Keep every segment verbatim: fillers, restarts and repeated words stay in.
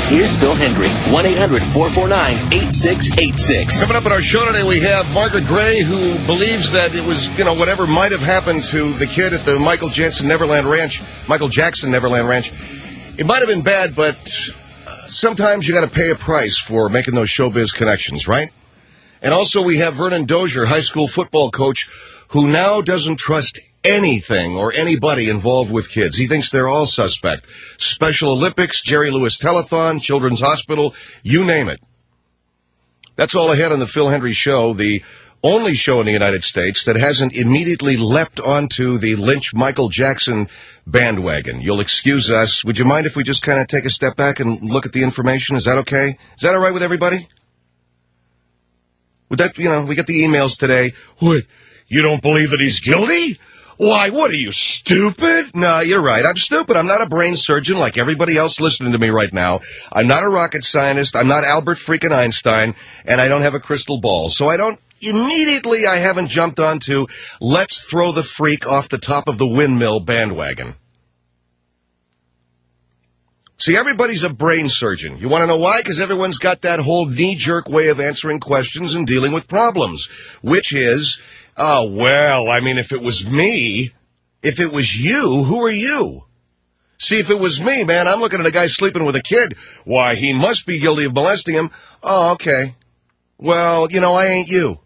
Here's Phil Hendry, one eight hundred four four nine eight six eight six. Coming up in our show today, we have Margaret Gray, who believes that it was, you know, whatever might have happened to the kid at the Michael Jackson Neverland Ranch, Michael Jackson Neverland Ranch. It might have been bad, but sometimes you got to pay a price for making those showbiz connections, right? And also we have Vernon Dozier, high school football coach, who now doesn't trust anything or anybody involved with kids. He thinks they're all suspect. Special Olympics, Jerry Lewis Telethon, Children's Hospital, you name it. That's all ahead on the Phil Hendry Show, the only show in the United States that hasn't immediately leapt onto the Lynch Michael Jackson bandwagon. You'll excuse us. Would you mind if we just kind of take a step back and look at the information? Is that okay? Is that all right with everybody? Would that, you know, we get the emails today. What, you don't believe that he's guilty? Why, what are you, stupid? No, you're right. I'm stupid. I'm not a brain surgeon like everybody else listening to me right now. I'm not a rocket scientist. I'm not Albert freaking Einstein, and I don't have a crystal ball. So I don't, immediately I haven't jumped onto let's throw the freak off the top of the windmill bandwagon. See, everybody's a brain surgeon. You want to know why? Because everyone's got that whole knee-jerk way of answering questions and dealing with problems, which is, oh, well, I mean, if it was me, if it was you, who are you? See, if it was me, man, I'm looking at a guy sleeping with a kid. Why, he must be guilty of molesting him. Oh, okay. Well, you know, I ain't you.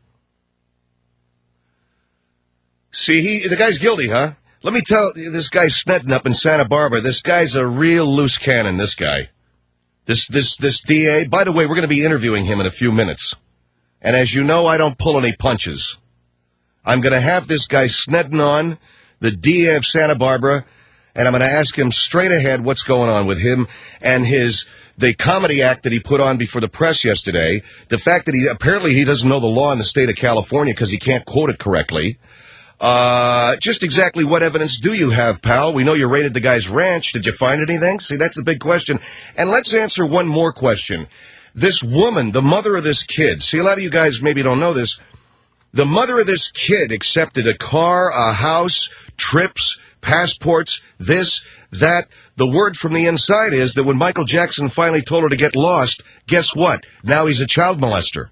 See, he, the guy's guilty, huh? Let me tell you, this guy's Snetton up in Santa Barbara. This guy's a real loose cannon, this guy. This, this, this D A. By the way, we're going to be interviewing him in a few minutes. And as you know, I don't pull any punches. I'm going to have this guy Snetton on, the D A of Santa Barbara, and I'm going to ask him straight ahead what's going on with him and his, the comedy act that he put on before the press yesterday, the fact that he, apparently he doesn't know the law in the state of California because he can't quote it correctly. Uh, just exactly what evidence do you have, pal? We know you raided the guy's ranch. Did you find anything? See, that's the big question. And let's answer one more question. This woman, the mother of this kid, see, a lot of you guys maybe don't know this. The mother of this kid accepted a car, a house, trips, passports, this, that. The word from the inside is that when Michael Jackson finally told her to get lost, guess what? Now he's a child molester.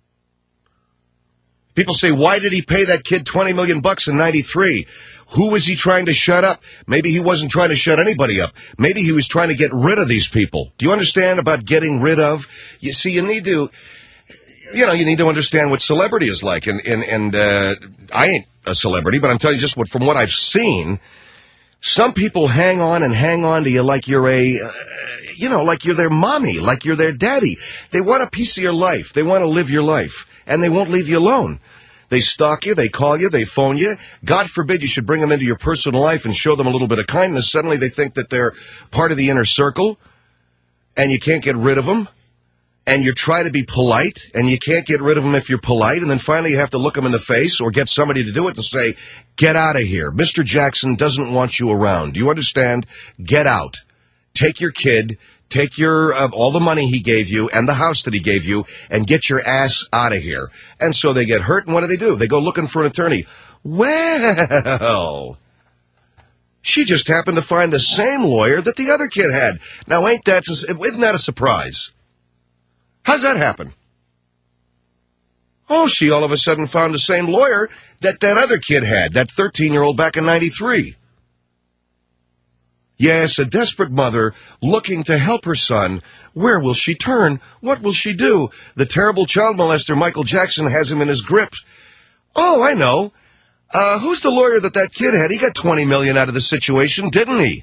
People say, why did he pay that kid twenty million bucks in ninety-three? Who was he trying to shut up? Maybe he wasn't trying to shut anybody up. Maybe he was trying to get rid of these people. Do you understand about getting rid of? You see, you need to, you know, you need to understand what celebrity is like. And, and, and, uh, I ain't a celebrity, but I'm telling you just what, from what I've seen, some people hang on and hang on to you like you're a, uh, you know, like you're their mommy, like you're their daddy. They want a piece of your life. They want to live your life. And they won't leave you alone. They stalk you, they call you, they phone you. God forbid you should bring them into your personal life and show them a little bit of kindness. Suddenly they think that they're part of the inner circle, and you can't get rid of them. And you try to be polite, and you can't get rid of them if you're polite. And then finally you have to look them in the face or get somebody to do it and say, get out of here. Mister Jackson doesn't want you around. Do you understand? Get out. Take your kid. Take your uh, all the money he gave you and the house that he gave you and get your ass out of here. And so they get hurt, and what do they do? They go looking for an attorney. Well, she just happened to find the same lawyer that the other kid had. Now, ain't that, isn't that a surprise? How's that happen? Oh, she all of a sudden found the same lawyer that that other kid had, that thirteen-year-old back in ninety-three. Yes, a desperate mother looking to help her son. Where will she turn? What will she do? The terrible child molester Michael Jackson has him in his grip. Oh, I know. Uh, who's the lawyer that that kid had? He got twenty million dollars out of the situation, didn't he?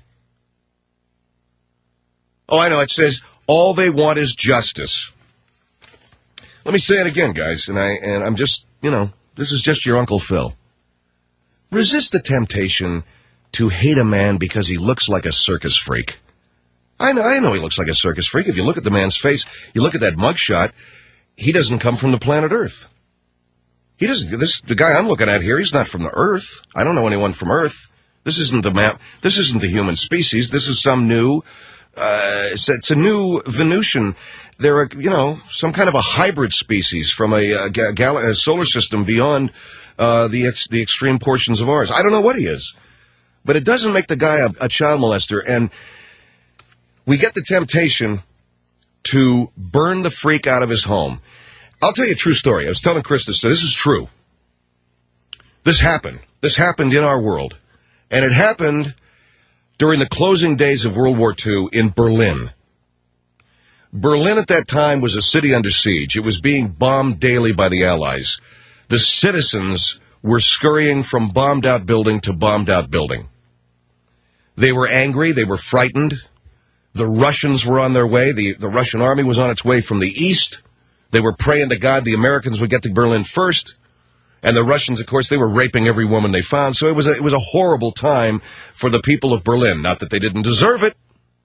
Oh, I know. It says, all they want is justice. Let me say it again, guys, and, I, and I'm just, you know, this is just your Uncle Phil. Resist the temptation to hate a man because he looks like a circus freak. I know, I know he looks like a circus freak. If you look at the man's face, you look at that mugshot, he doesn't come from the planet Earth. He doesn't, this, the guy I'm looking at here, he's not from the Earth. I don't know anyone from Earth. This isn't the map, this isn't the human species. This is some new, uh, it's, it's a new Venusian. They're, a, you know, some kind of a hybrid species from a, a, gal- a solar system beyond, uh, the, ex- the extreme portions of ours. I don't know what he is. But it doesn't make the guy a, a child molester. And we get the temptation to burn the freak out of his home. I'll tell you a true story. I was telling Chris this. So this is true. This happened. This happened in our world. And it happened during the closing days of World War Two in Berlin. Berlin at that time was a city under siege. It was being bombed daily by the Allies. The citizens were scurrying from bombed-out building to bombed-out building. They were angry. They were frightened. The Russians were on their way. The, the Russian army was on its way from the east. They were praying to God the Americans would get to Berlin first. And the Russians, of course, they were raping every woman they found. So it was a, it was a horrible time for the people of Berlin. Not that they didn't deserve it.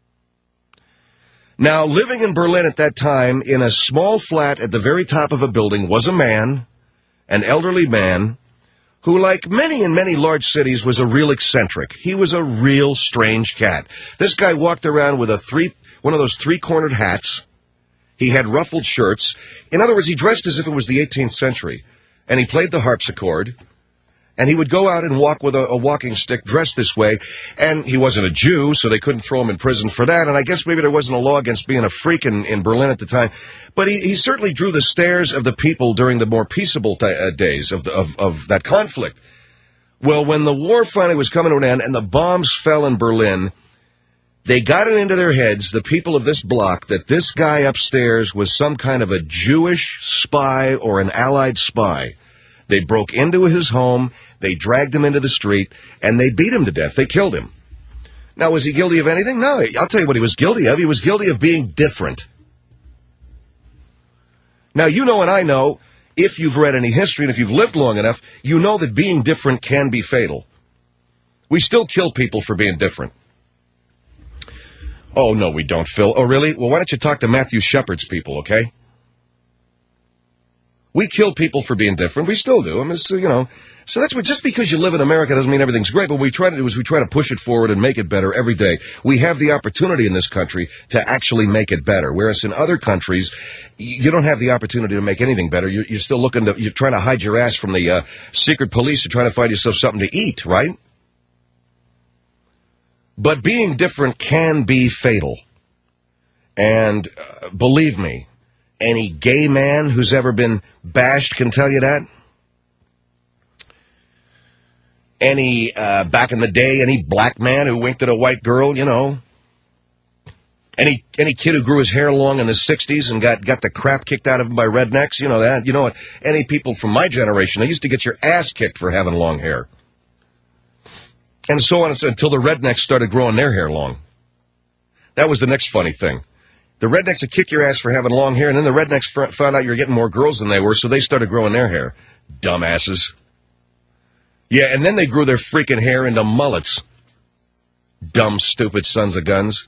Now, living in Berlin at that time, in a small flat at the very top of a building, was a man, an elderly man, who, like many in many large cities, was a real eccentric. He was a real strange cat. This guy walked around with a three, one of those three-cornered hats. He had ruffled shirts. In other words, he dressed as if it was the eighteenth century. And he played the harpsichord. And he would go out and walk with a, a walking stick dressed this way. And he wasn't a Jew, so they couldn't throw him in prison for that. And I guess maybe there wasn't a law against being a freak in, in Berlin at the time. But he, he certainly drew the stares of the people during the more peaceable t- uh, days of, the, of, of that conflict. Well, when the war finally was coming to an end and the bombs fell in Berlin, they got it into their heads, the people of this block, that this guy upstairs was some kind of a Jewish spy or an Allied spy. They broke into his home, they dragged him into the street, and they beat him to death. They killed him. Now, was he guilty of anything? No, I'll tell you what he was guilty of. He was guilty of being different. Now, you know and I know, if you've read any history and if you've lived long enough, you know that being different can be fatal. We still kill people for being different. Oh, no, we don't, Phil. Oh, really? Well, why don't you talk to Matthew Shepard's people, okay? We kill people for being different. We still do. I mean, so, you know, so that's what, just because you live in America doesn't mean everything's great. But what we try to do is we try to push it forward and make it better every day. We have the opportunity in this country to actually make it better. Whereas in other countries, you don't have the opportunity to make anything better. You're, you're still looking to, you're trying to hide your ass from the uh, secret police. You're trying to find yourself something to eat, right? But being different can be fatal. And uh, believe me, any gay man who's ever been bashed can tell you that. Any, uh, back in the day, any black man who winked at a white girl, you know. Any any kid who grew his hair long in the sixties and got, got the crap kicked out of him by rednecks, you know that. You know what? Any people from my generation, they used to get your ass kicked for having long hair. And so on until the rednecks started growing their hair long. That was the next funny thing. The rednecks would kick your ass for having long hair, and then the rednecks found out you were getting more girls than they were, so they started growing their hair. Dumbasses. Yeah, and then they grew their freaking hair into mullets. Dumb, stupid sons of guns.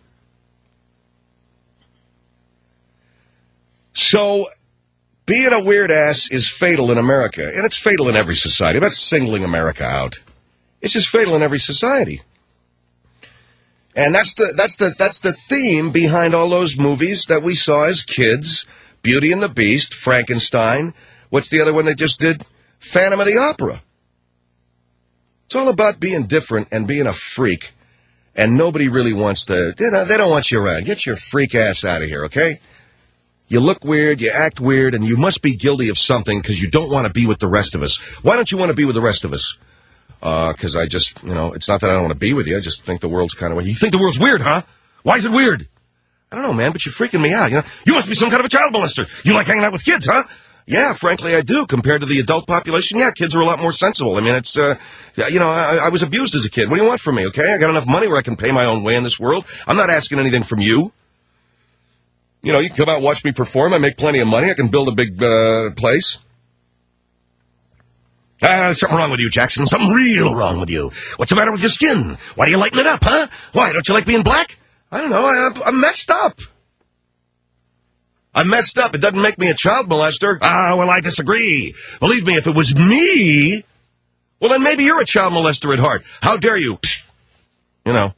So, being a weird ass is fatal in America, and it's fatal in every society. I'm not singling America out. It's just fatal in every society. And that's the that's the that's the theme behind all those movies that we saw as kids. Beauty and the Beast, Frankenstein. What's the other one they just did? Phantom of the Opera. It's all about being different and being a freak. And nobody really wants to, you know, they don't want you around. Get your freak ass out of here, okay? You look weird, you act weird, and you must be guilty of something because you don't want to be with the rest of us. Why don't you want to be with the rest of us? Because uh, I just, you know, it's not that I don't want to be with you. I just think the world's kind of weird. You think the world's weird, huh? Why is it weird? I don't know, man, but you're freaking me out. You know, you must be some kind of a child molester. You like hanging out with kids, huh? Yeah, frankly, I do. Compared to the adult population, yeah, kids are a lot more sensible. I mean, it's, uh, you know, I, I was abused as a kid. What do you want from me, okay? I got enough money where I can pay my own way in this world. I'm not asking anything from you. You know, you can come out and watch me perform. I make plenty of money. I can build a big uh, place. Ah, there's something wrong with you, Jackson. Something real wrong with you. What's the matter with your skin? Why do you lighten it up, huh? Why, don't you like being black? I don't know. I, I'm messed up. I'm messed up. It doesn't make me a child molester. Ah, well, I disagree. Believe me, if it was me, well, then maybe you're a child molester at heart. How dare you? Psst. You know.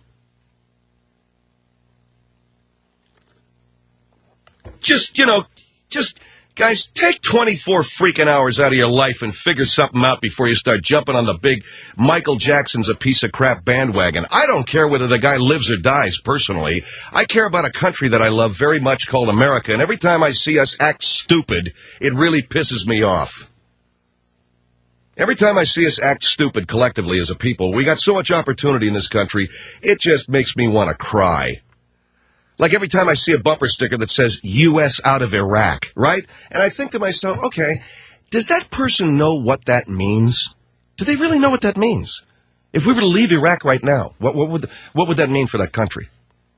Just, you know, just Guys, take twenty-four freaking hours out of your life and figure something out before you start jumping on the big Michael Jackson's a piece of crap bandwagon. I don't care whether the guy lives or dies, personally. I care about a country that I love very much called America, and every time I see us act stupid, it really pisses me off. Every time I see us act stupid collectively as a people, we got so much opportunity in this country, it just makes me want to cry. Like every time I see a bumper sticker that says U S out of Iraq, right? And I think to myself, okay, does that person know what that means? Do they really know what that means? If we were to leave Iraq right now, what, what would what would that mean for that country?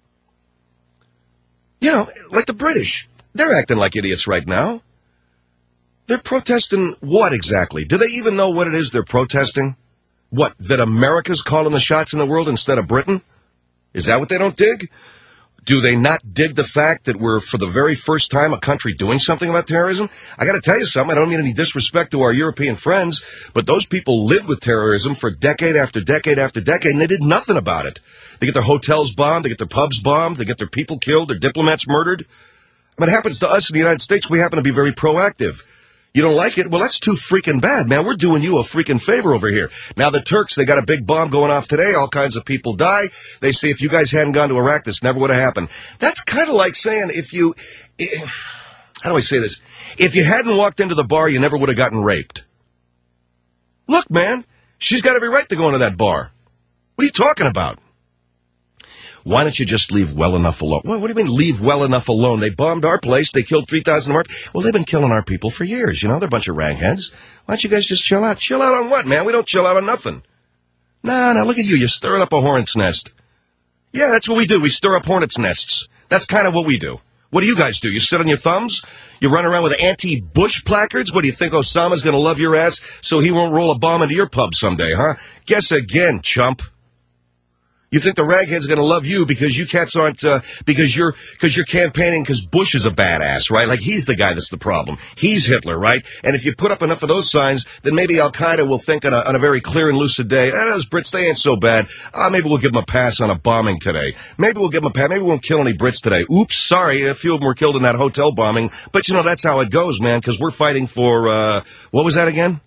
You know, like the British. They're acting like idiots right now. They're protesting what exactly? Do they even know what it is they're protesting? What, that America's calling the shots in the world instead of Britain? Is that what they don't dig? Do they not dig the fact that we're, for the very first time, a country doing something about terrorism? I got to tell you something. I don't mean any disrespect to our European friends, but those people lived with terrorism for decade after decade after decade, and they did nothing about it. They get their hotels bombed, they get their pubs bombed, they get their people killed, their diplomats murdered. I mean, it happens to us in the United States. We happen to be very proactive. You don't like it? Well, that's too freaking bad, man. We're doing you a freaking favor over here. Now, the Turks, they got a big bomb going off today. All kinds of people die. They say if you guys hadn't gone to Iraq, this never would have happened. That's kind of like saying if you... How do I say this? If you hadn't walked into the bar, you never would have gotten raped. Look, man, she's got every right to go into that bar. What are you talking about? Why don't you just leave well enough alone? What, what do you mean leave well enough alone? They bombed our place. They killed three thousand of our... Well, they've been killing our people for years. You know, they're a bunch of ragheads. Why don't you guys just chill out? Chill out on what, man? We don't chill out on nothing. Nah, nah, look at you. You're stirring up a hornet's nest. Yeah, that's what we do. We stir up hornet's nests. That's kind of what we do. What do you guys do? You sit on your thumbs? You run around with anti-Bush placards? What do you think, Osama's going to love your ass so he won't roll a bomb into your pub someday, huh? Guess again, chump. You think the raghead's going to love you because you cats aren't, uh, because you're, because you're campaigning because Bush is a badass, right? Like, he's the guy that's the problem. He's Hitler, right? And if you put up enough of those signs, then maybe Al-Qaeda will think on a, on a very clear and lucid day, ah, those Brits, they ain't so bad. Ah, maybe we'll give them a pass on a bombing today. Maybe we'll give them a pass. Maybe we won't kill any Brits today. Oops, sorry, a few of them were killed in that hotel bombing. But, you know, that's how it goes, man, because we're fighting for, uh, what was that again?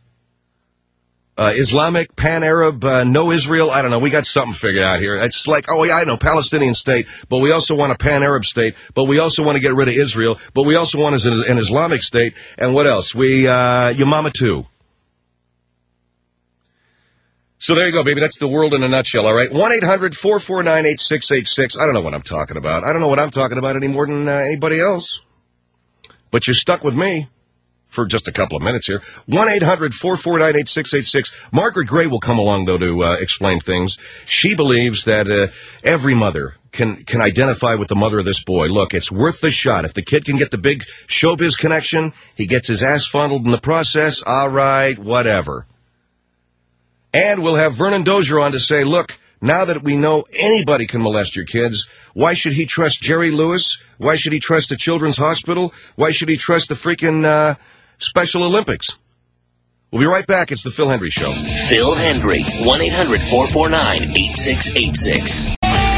Uh, Islamic, Pan-Arab, uh, no Israel, I don't know, we got something figured out here. It's like, oh yeah, I know, Palestinian state, but we also want a Pan-Arab state, but we also want to get rid of Israel, but we also want an, an Islamic state, and what else? We, uh, Yamama too. So there you go, baby, that's the world in a nutshell, all right? one eight hundred four four nine eight six eight six, I don't know what I'm talking about. I don't know what I'm talking about any more than uh, anybody else. But you're stuck with me for just a couple of minutes here. one eight hundred four four nine eight six eight six. Margaret Gray will come along, though, to uh, explain things. She believes that uh, every mother can can identify with the mother of this boy. Look, it's worth the shot. If the kid can get the big showbiz connection, he gets his ass fondled in the process, all right, whatever. And we'll have Vernon Dozier on to say, look, now that we know anybody can molest your kids, why should he trust Jerry Lewis? Why should he trust the Children's Hospital? Why should he trust the freaking... Uh, Special Olympics. We'll be right back. It's the Phil Hendry Show. Phil Hendry, one eight hundred four four nine eight six eight six.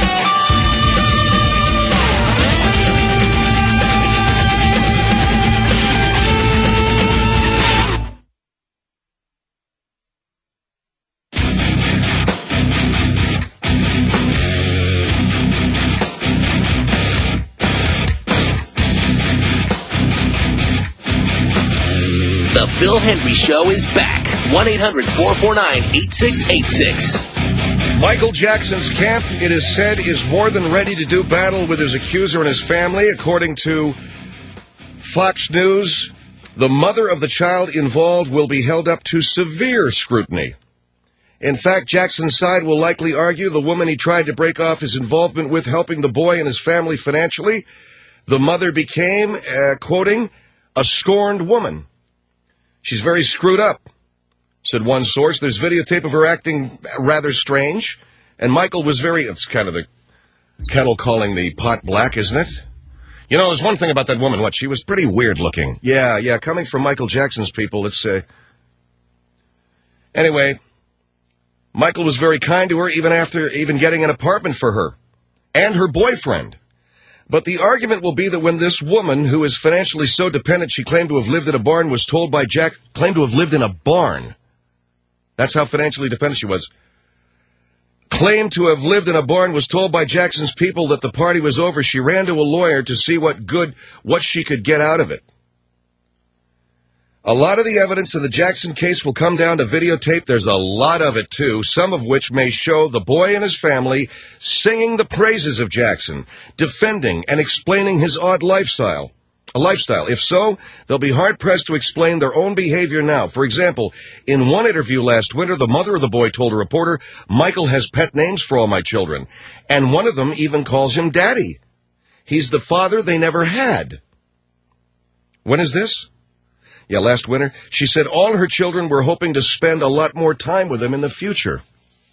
The Phil Hendry Show is back. one eight hundred four four nine eight six eight six. Michael Jackson's camp, it is said, is more than ready to do battle with his accuser and his family. According to Fox News, the mother of the child involved will be held up to severe scrutiny. In fact, Jackson's side will likely argue the woman he tried to break off his involvement with, helping the boy and his family financially, the mother became, uh, quoting, a scorned woman. She's very screwed up, said one source. There's videotape of her acting rather strange. And Michael was very, it's kind of the kettle calling the pot black, isn't it? You know, there's one thing about that woman, what, she was pretty weird looking. Yeah, yeah, coming from Michael Jackson's people, let's say. Anyway, Michael was very kind to her even after even getting an apartment for her and her boyfriend. But the argument will be that when this woman, who is financially so dependent she claimed to have lived in a barn, was told by Jack, claimed to have lived in a barn. That's how financially dependent she was. Claimed to have lived in a barn, was told by Jackson's people that the party was over. She ran to a lawyer to see what good, what she could get out of it. A lot of the evidence in the Jackson case will come down to videotape. There's a lot of it, too, some of which may show the boy and his family singing the praises of Jackson, defending and explaining his odd lifestyle. A lifestyle. If so, they'll be hard-pressed to explain their own behavior now. For example, in one interview last winter, the mother of the boy told a reporter, Michael has pet names for all my children, and one of them even calls him Daddy. He's the father they never had. When is this? Yeah, last winter. She said all her children were hoping to spend a lot more time with him in the future.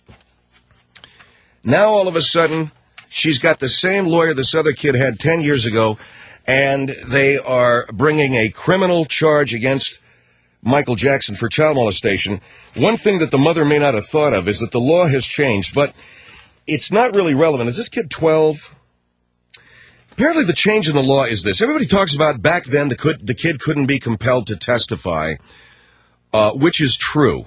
Now, all of a sudden, she's got the same lawyer this other kid had ten years ago, and they are bringing a criminal charge against Michael Jackson for child molestation. One thing that the mother may not have thought of is that the law has changed, but it's not really relevant. Is this kid twelve? Apparently the change in the law is this. Everybody talks about back then the, could, the kid couldn't be compelled to testify, uh, which is true.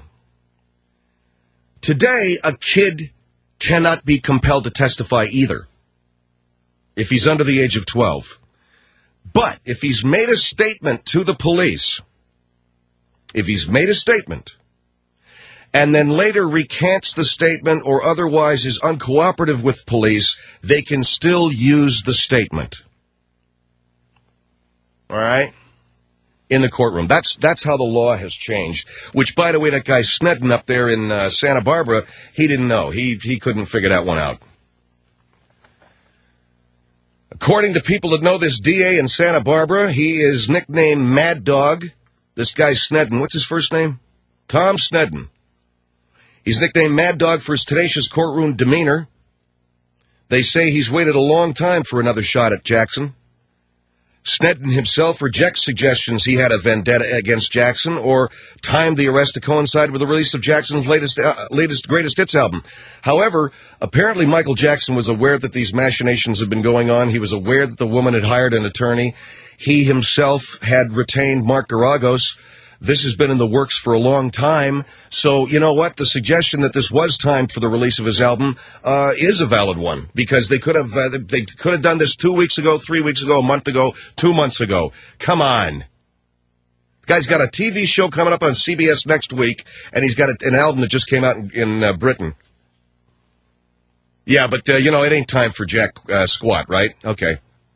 Today, a kid cannot be compelled to testify either if he's under the age of twelve. But if he's made a statement to the police, if he's made a statement, and then later recants the statement or otherwise is uncooperative with police, they can still use the statement. All right? In the courtroom. That's that's how the law has changed. Which, by the way, that guy Snedden up there in uh, Santa Barbara, he didn't know. He, he couldn't figure that one out. According to people that know this D A in Santa Barbara, he is nicknamed Mad Dog. This guy Snedden, what's his first name? Tom Snedden. He's nicknamed Mad Dog for his tenacious courtroom demeanor. They say he's waited a long time for another shot at Jackson. Snedden himself rejects suggestions he had a vendetta against Jackson or timed the arrest to coincide with the release of Jackson's latest, uh, latest Greatest Hits album. However, apparently Michael Jackson was aware that these machinations had been going on. He was aware that the woman had hired an attorney. He himself had retained Mark Garagos. This has been in the works for a long time. So, you know what? The suggestion that this was time for the release of his album uh, is a valid one, because they could have uh, they could have done this two weeks ago, three weeks ago, a month ago, two months ago. Come on. The guy's got a T V show coming up on C B S next week, and he's got a, an album that just came out in, in uh, Britain. Yeah, but, uh, you know, it ain't time for Jack uh, Squat, right? Okay.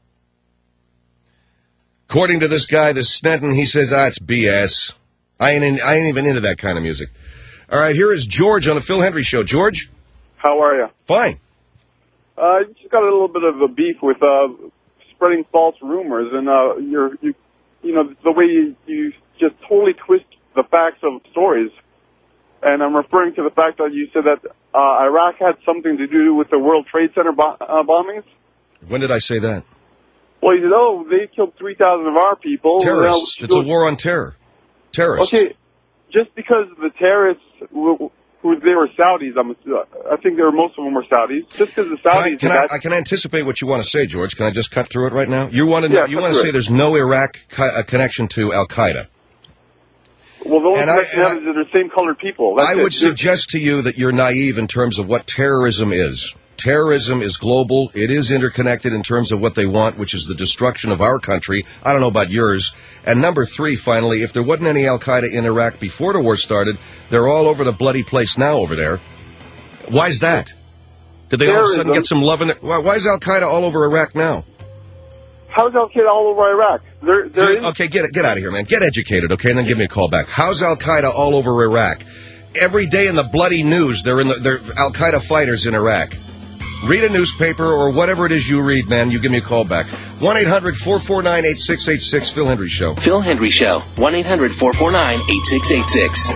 According to this guy, this Snedden, he says, ah, it's B S. I ain't, in, I ain't even into that kind of music. All right, here is George on the Phil Hendry Show. George? How are you? Fine. I uh, just got a little bit of a beef with uh, spreading false rumors, and uh, you're, you, you know, the way you, you just totally twist the facts of stories. And I'm referring to the fact that you said that uh, Iraq had something to do with the World Trade Center bo- uh, bombings. When did I say that? Well, you know, they killed three thousand of our people. Terrorists. It's a war on terror. Terrorists. Okay, just because the terrorists, who, who they were Saudis, I'm, I think they were, most of them were Saudis. Just because the Saudis... Can I, can I, I can anticipate what you want to say, George. Can I just cut through it right now? You want to know, yeah, you want to say there's no Iraq co- connection to Al-Qaeda. Well, the only and connection I, I have is that they're the same colored people. That's I it. would suggest to you that you're naive in terms of what terrorism is. Terrorism is global. It is interconnected in terms of what they want, which is the destruction of our country. I don't know about yours. And number three, finally, if there wasn't any Al-Qaeda in Iraq before the war started, they're all over the bloody place now over there. Why is that? Did they all of a sudden get some love in it? Why is Al-Qaeda all over Iraq now? How's Al-Qaeda all over Iraq? They're, they're in- okay, get get out of here, man. Get educated, okay, and then give me a call back. How's Al-Qaeda all over Iraq? Every day in the bloody news, they're in the they're Al-Qaeda fighters in Iraq. Read a newspaper or whatever it is you read, man. You give me a call back. one eight hundred four four nine eight six eight six, Phil Hendry Show. Phil Hendry Show. one eight hundred four four nine eight six eight six.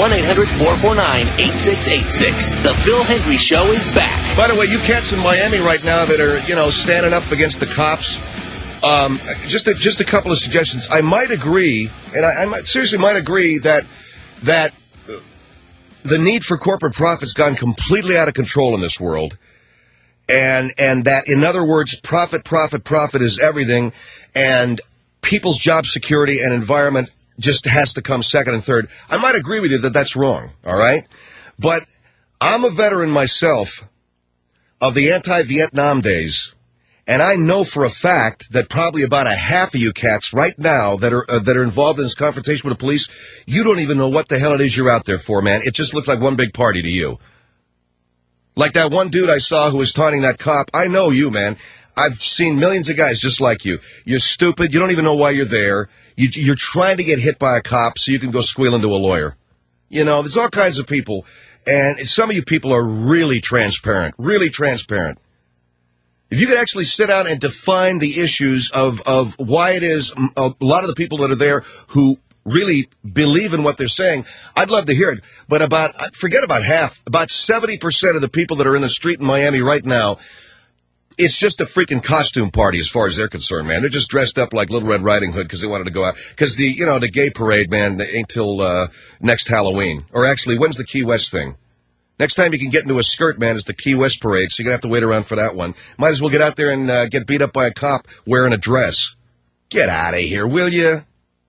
one eight hundred four four nine eight six eight six. The Phil Hendry Show is back. By the way, you cats in Miami right now that are, you know, standing up against the cops, um, just a, just a couple of suggestions. I might agree, and I, I might, seriously might agree that that the need for corporate profit's gone completely out of control in this world. And and that, in other words, profit, profit, profit is everything, and people's job security and environment just has to come second and third. I might agree with you that that's wrong, all right? But I'm a veteran myself of the anti-Vietnam days, and I know for a fact that probably about a half of you cats right now that are uh, that are involved in this confrontation with the police, you don't even know what the hell it is you're out there for, man. It just looks like one big party to you. Like that one dude I saw who was taunting that cop. I know you, man. I've seen millions of guys just like you. You're stupid. You don't even know why you're there. You, you're trying to get hit by a cop so you can go squealing to a lawyer. You know, there's all kinds of people. And some of you people are really transparent, really transparent. If you could actually sit down and define the issues of, of why it is a lot of the people that are there who really believe in what they're saying, I'd love to hear it. But about, forget about half, about seventy percent of the people that are in the street in Miami right now, it's just a freaking costume party as far as they're concerned, man. They're just dressed up like Little Red Riding Hood because they wanted to go out. Because the, you know, the gay parade, man, they ain't till uh, next Halloween. Or actually, when's the Key West thing? Next time you can get into a skirt, man, is the Key West parade, so you're going to have to wait around for that one. Might as well get out there and uh, get beat up by a cop wearing a dress. Get out of here, will you?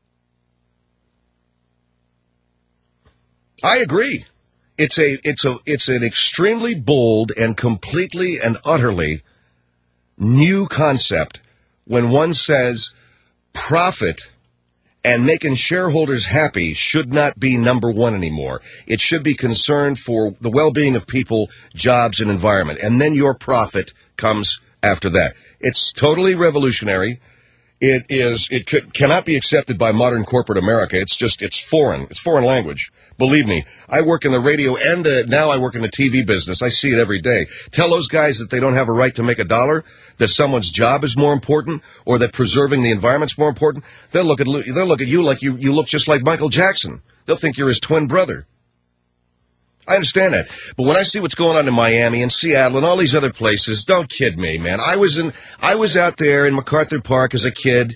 I agree. It's a it's a it's an extremely bold and completely and utterly new concept when one says profit and making shareholders happy should not be number one anymore. It should be concerned for the well-being of people, jobs, and environment. And then your profit comes after that. It's totally revolutionary. It is. It could, cannot be accepted by modern corporate America. It's just, it's foreign. It's foreign language. Believe me, I work in the radio and uh, now I work in the T V business. I see it every day. Tell those guys that they don't have a right to make a dollar, that someone's job is more important, or that preserving the environment's more important. They'll look at they'll look at you like you, you look just like Michael Jackson. They'll think you're his twin brother. I understand that. But when I see what's going on in Miami and Seattle and all these other places, don't kid me, man. I was in I was out there in MacArthur Park as a kid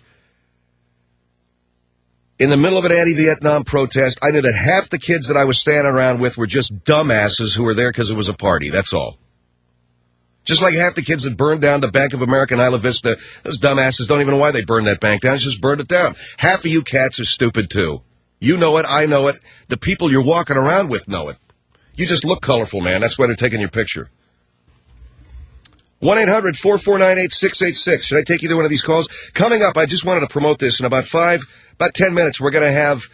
in the middle of an anti-Vietnam protest. I knew that half the kids that I was standing around with were just dumbasses who were there because it was a party. That's all. Just like half the kids that burned down the Bank of America in Isla Vista, those dumbasses don't even know why they burned that bank down. It's just burned it down. Half of you cats are stupid, too. You know it. I know it. The people you're walking around with know it. You just look colorful, man. That's why they're taking your picture. one eight hundred four four nine eight six eight six. Should I take you to one of these calls? Coming up, I just wanted to promote this. In about five, about ten minutes, we're going to have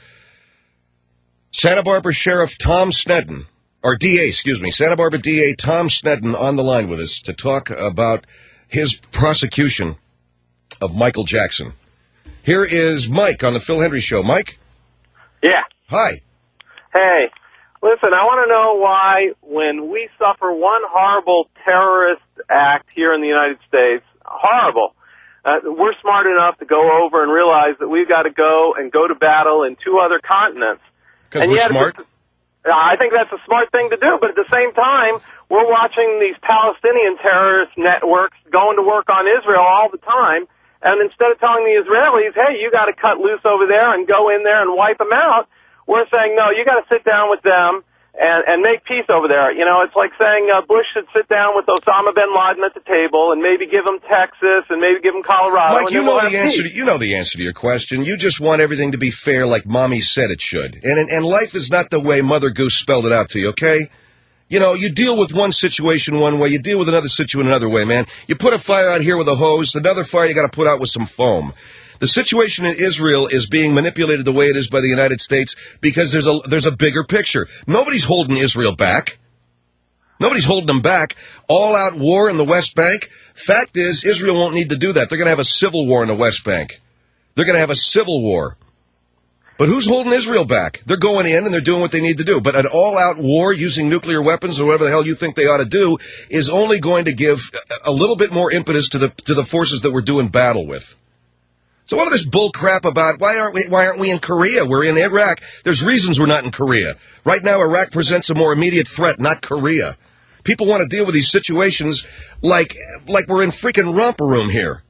Santa Barbara Sheriff Tom Sneddon, or D A, excuse me, Santa Barbara D A Tom Sneddon on the line with us to talk about his prosecution of Michael Jackson. Here is Mike on the Phil Hendry Show. Mike? Yeah. Hi. Hey. Listen, I want to know why when we suffer one horrible terrorist act here in the United States, horrible, uh, we're smart enough to go over and realize that we've got to go and go to battle in two other continents. Because we're yet, smart? I think that's a smart thing to do, but at the same time, we're watching these Palestinian terrorist networks going to work on Israel all the time, and instead of telling the Israelis, hey, you got to cut loose over there and go in there and wipe them out, we're saying, no, you got to sit down with them and, and make peace over there. You know, it's like saying uh, Bush should sit down with Osama bin Laden at the table and maybe give him Texas and maybe give him Colorado. Mike, and you then know we'll the have answer. peace. To, you know the answer to your question. You just want everything to be fair, like Mommy said it should. And and, and life is not the way Mother Goose spelled it out to you. Okay. You know, you deal with one situation one way, you deal with another situation another way, man. You put a fire out here with a hose, another fire you got to put out with some foam. The situation in Israel is being manipulated the way it is by the United States because there's a there's a bigger picture. Nobody's holding Israel back. Nobody's holding them back. All-out war in the West Bank. Fact is, Israel won't need to do that. They're going to have a civil war in the West Bank. They're going to have a civil war. But who's holding Israel back? They're going in and they're doing what they need to do. But an all-out war using nuclear weapons or whatever the hell you think they ought to do is only going to give a little bit more impetus to the to the forces that we're doing battle with. So all of this bull crap about why aren't we why aren't we in Korea? We're in Iraq. There's reasons we're not in Korea. Right now, Iraq presents a more immediate threat, not Korea. People want to deal with these situations like like we're in freaking romper room here.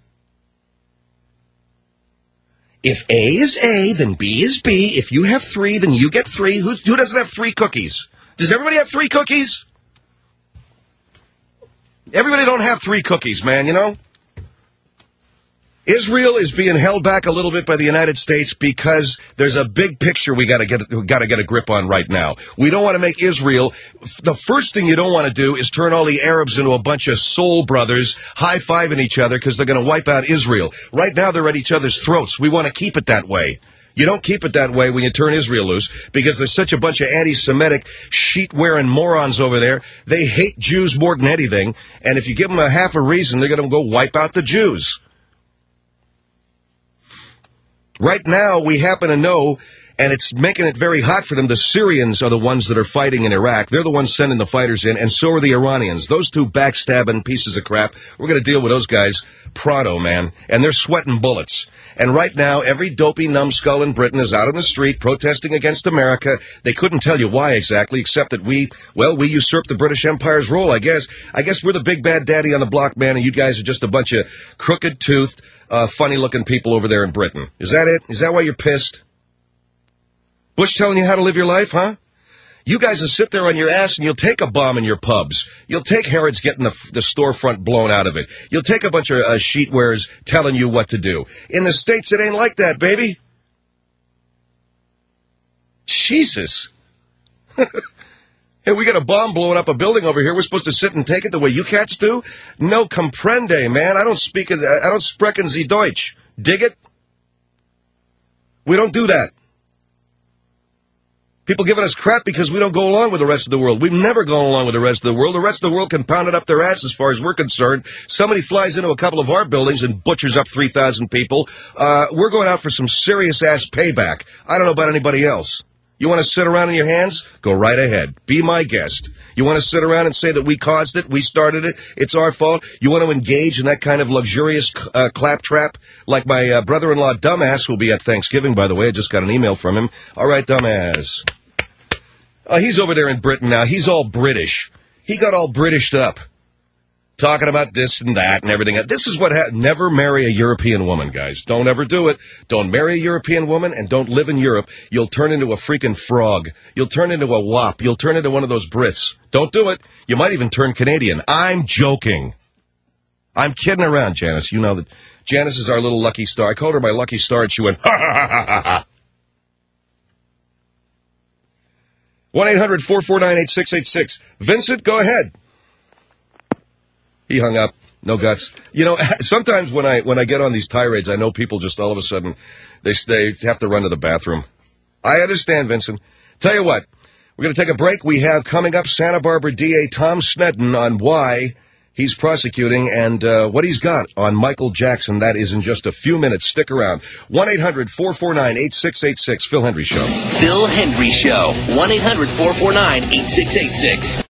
If A is A, then B is B. If you have three, then you get three. Who, who doesn't have three cookies? Does everybody have three cookies? Everybody don't have three cookies, man, you know? Israel is being held back a little bit by the United States because there's a big picture we got to get we got to get a grip on right now. We don't want to make Israel. The first thing you don't want to do is turn all the Arabs into a bunch of soul brothers high-fiving each other because they're going to wipe out Israel. Right now they're at each other's throats. We want to keep it that way. You don't keep it that way when you turn Israel loose because there's such a bunch of anti-Semitic, sheet-wearing morons over there. They hate Jews more than anything, and if you give them a half a reason, they're going to go wipe out the Jews. Right now, we happen to know, and it's making it very hot for them, the Syrians are the ones that are fighting in Iraq. They're the ones sending the fighters in, and so are the Iranians. Those two backstabbing pieces of crap, we're going to deal with those guys pronto, man. And they're sweating bullets. And right now, every dopey numbskull in Britain is out on the street protesting against America. They couldn't tell you why exactly, except that we, well, we usurped the British Empire's role, I guess. I guess we're the big bad daddy on the block, man, and you guys are just a bunch of crooked-toothed, Uh, funny-looking people over there in Britain. Is that it? Is that why you're pissed? Bush telling you how to live your life, huh? You guys will sit there on your ass and you'll take a bomb in your pubs. You'll take Harrods getting the, the storefront blown out of it. You'll take a bunch of uh, sheet wearers telling you what to do. In the States, it ain't like that, baby. Jesus. Hey, we got a bomb blowing up a building over here. We're supposed to sit and take it the way you cats do? No comprende, man. I don't speak it. I don't sprechen Sie Deutsch. Dig it? We don't do that. People giving us crap because we don't go along with the rest of the world. We've never gone along with the rest of the world. The rest of the world can pound it up their ass as far as we're concerned. Somebody flies into a couple of our buildings and butchers up three thousand people. Uh, we're going out for some serious-ass payback. I don't know about anybody else. You want to sit around in your hands? Go right ahead. Be my guest. You want to sit around and say that we caused it, we started it, it's our fault? You want to engage in that kind of luxurious uh, claptrap? Like my uh, brother-in-law, Dumbass, will be at Thanksgiving, by the way. I just got an email from him. All right, Dumbass. Uh, he's over there in Britain now. He's all British. He got all Britished up. Talking about this and that and everything. This is what ha- never marry a European woman, guys. Don't ever do it. Don't marry a European woman and don't live in Europe. You'll turn into a freaking frog. You'll turn into a wop. You'll turn into one of those Brits. Don't do it. You might even turn Canadian. I'm joking. I'm kidding around, Janice. You know that Janice is our little lucky star. I called her my lucky star and she went, ha ha ha ha ha. one eight hundred four four nine eight six eight six. Vincent, go ahead. He hung up. No guts. You know, sometimes when I when I get on these tirades, I know people just all of a sudden, they, they have to run to the bathroom. I understand, Vincent. Tell you what, we're going to take a break. We have coming up Santa Barbara D A Tom Sneddon on why he's prosecuting and uh, what he's got on Michael Jackson. That is in just a few minutes. Stick around. one eight hundred four four nine eight six eight six. Phil Hendry Show. Phil Hendry Show. one eight hundred four four nine eight six eight six.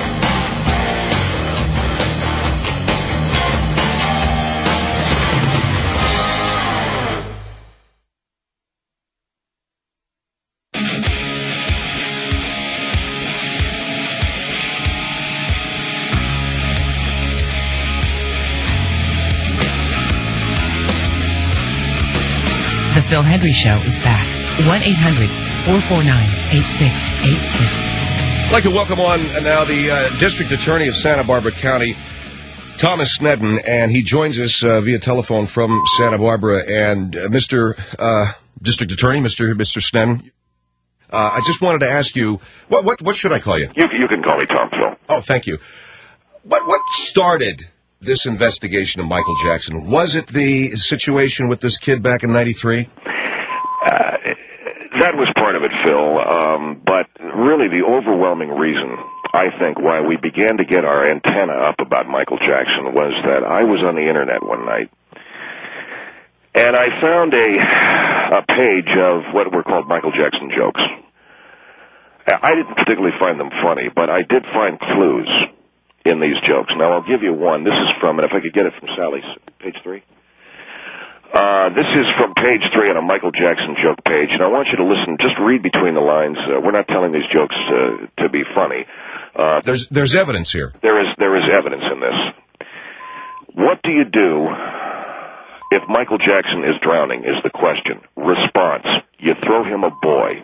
The Phil Hendry Show is back. one eight hundred four four nine eight six eight six. I'd like to welcome on now the uh, District Attorney of Santa Barbara County, Thomas Sneddon, and he joins us uh, via telephone from Santa Barbara. And uh, Mister Uh, District Attorney, Mister Mister Sneddon, uh, I just wanted to ask you, what what what should I call you? You, you can call me Tom, Phil. Oh, thank you. What what started this investigation of Michael Jackson? Was it the situation with this kid back in ninety-three? Uh, that was part of it, Phil. Um, but really the overwhelming reason, I think, why we began to get our antenna up about Michael Jackson was that I was on the Internet one night, and I found a, a page of what were called Michael Jackson jokes. I didn't particularly find them funny, but I did find clues in these jokes. Now, I'll give you one. This is from, and if I could get it from Sally's, page three. Uh, this is from page three on a Michael Jackson joke page, and I want you to listen. Just read between the lines. Uh, we're not telling these jokes uh, to be funny. Uh, there's there's evidence here. There is there is evidence in this. What do you do if Michael Jackson is drowning? Is the question. Response: you throw him a buoy.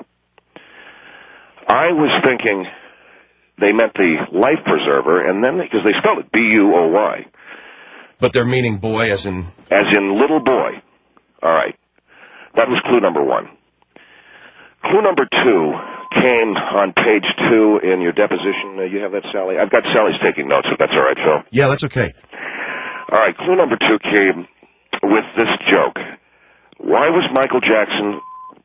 I was thinking they meant the life preserver, and then because they spelled it B U O Y. But they're meaning boy as in... As in little boy. All right. That was clue number one. Clue number two came on page two in your deposition. Uh, you have that, Sally? I've got Sally's taking notes, if that's all right, Phil. Yeah, that's okay. All right. Clue number two came with this joke. Why was Michael Jackson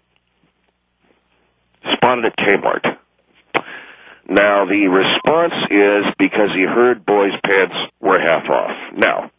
spotted at Kmart? Now, the response is because he heard boys' pants were half off. Now,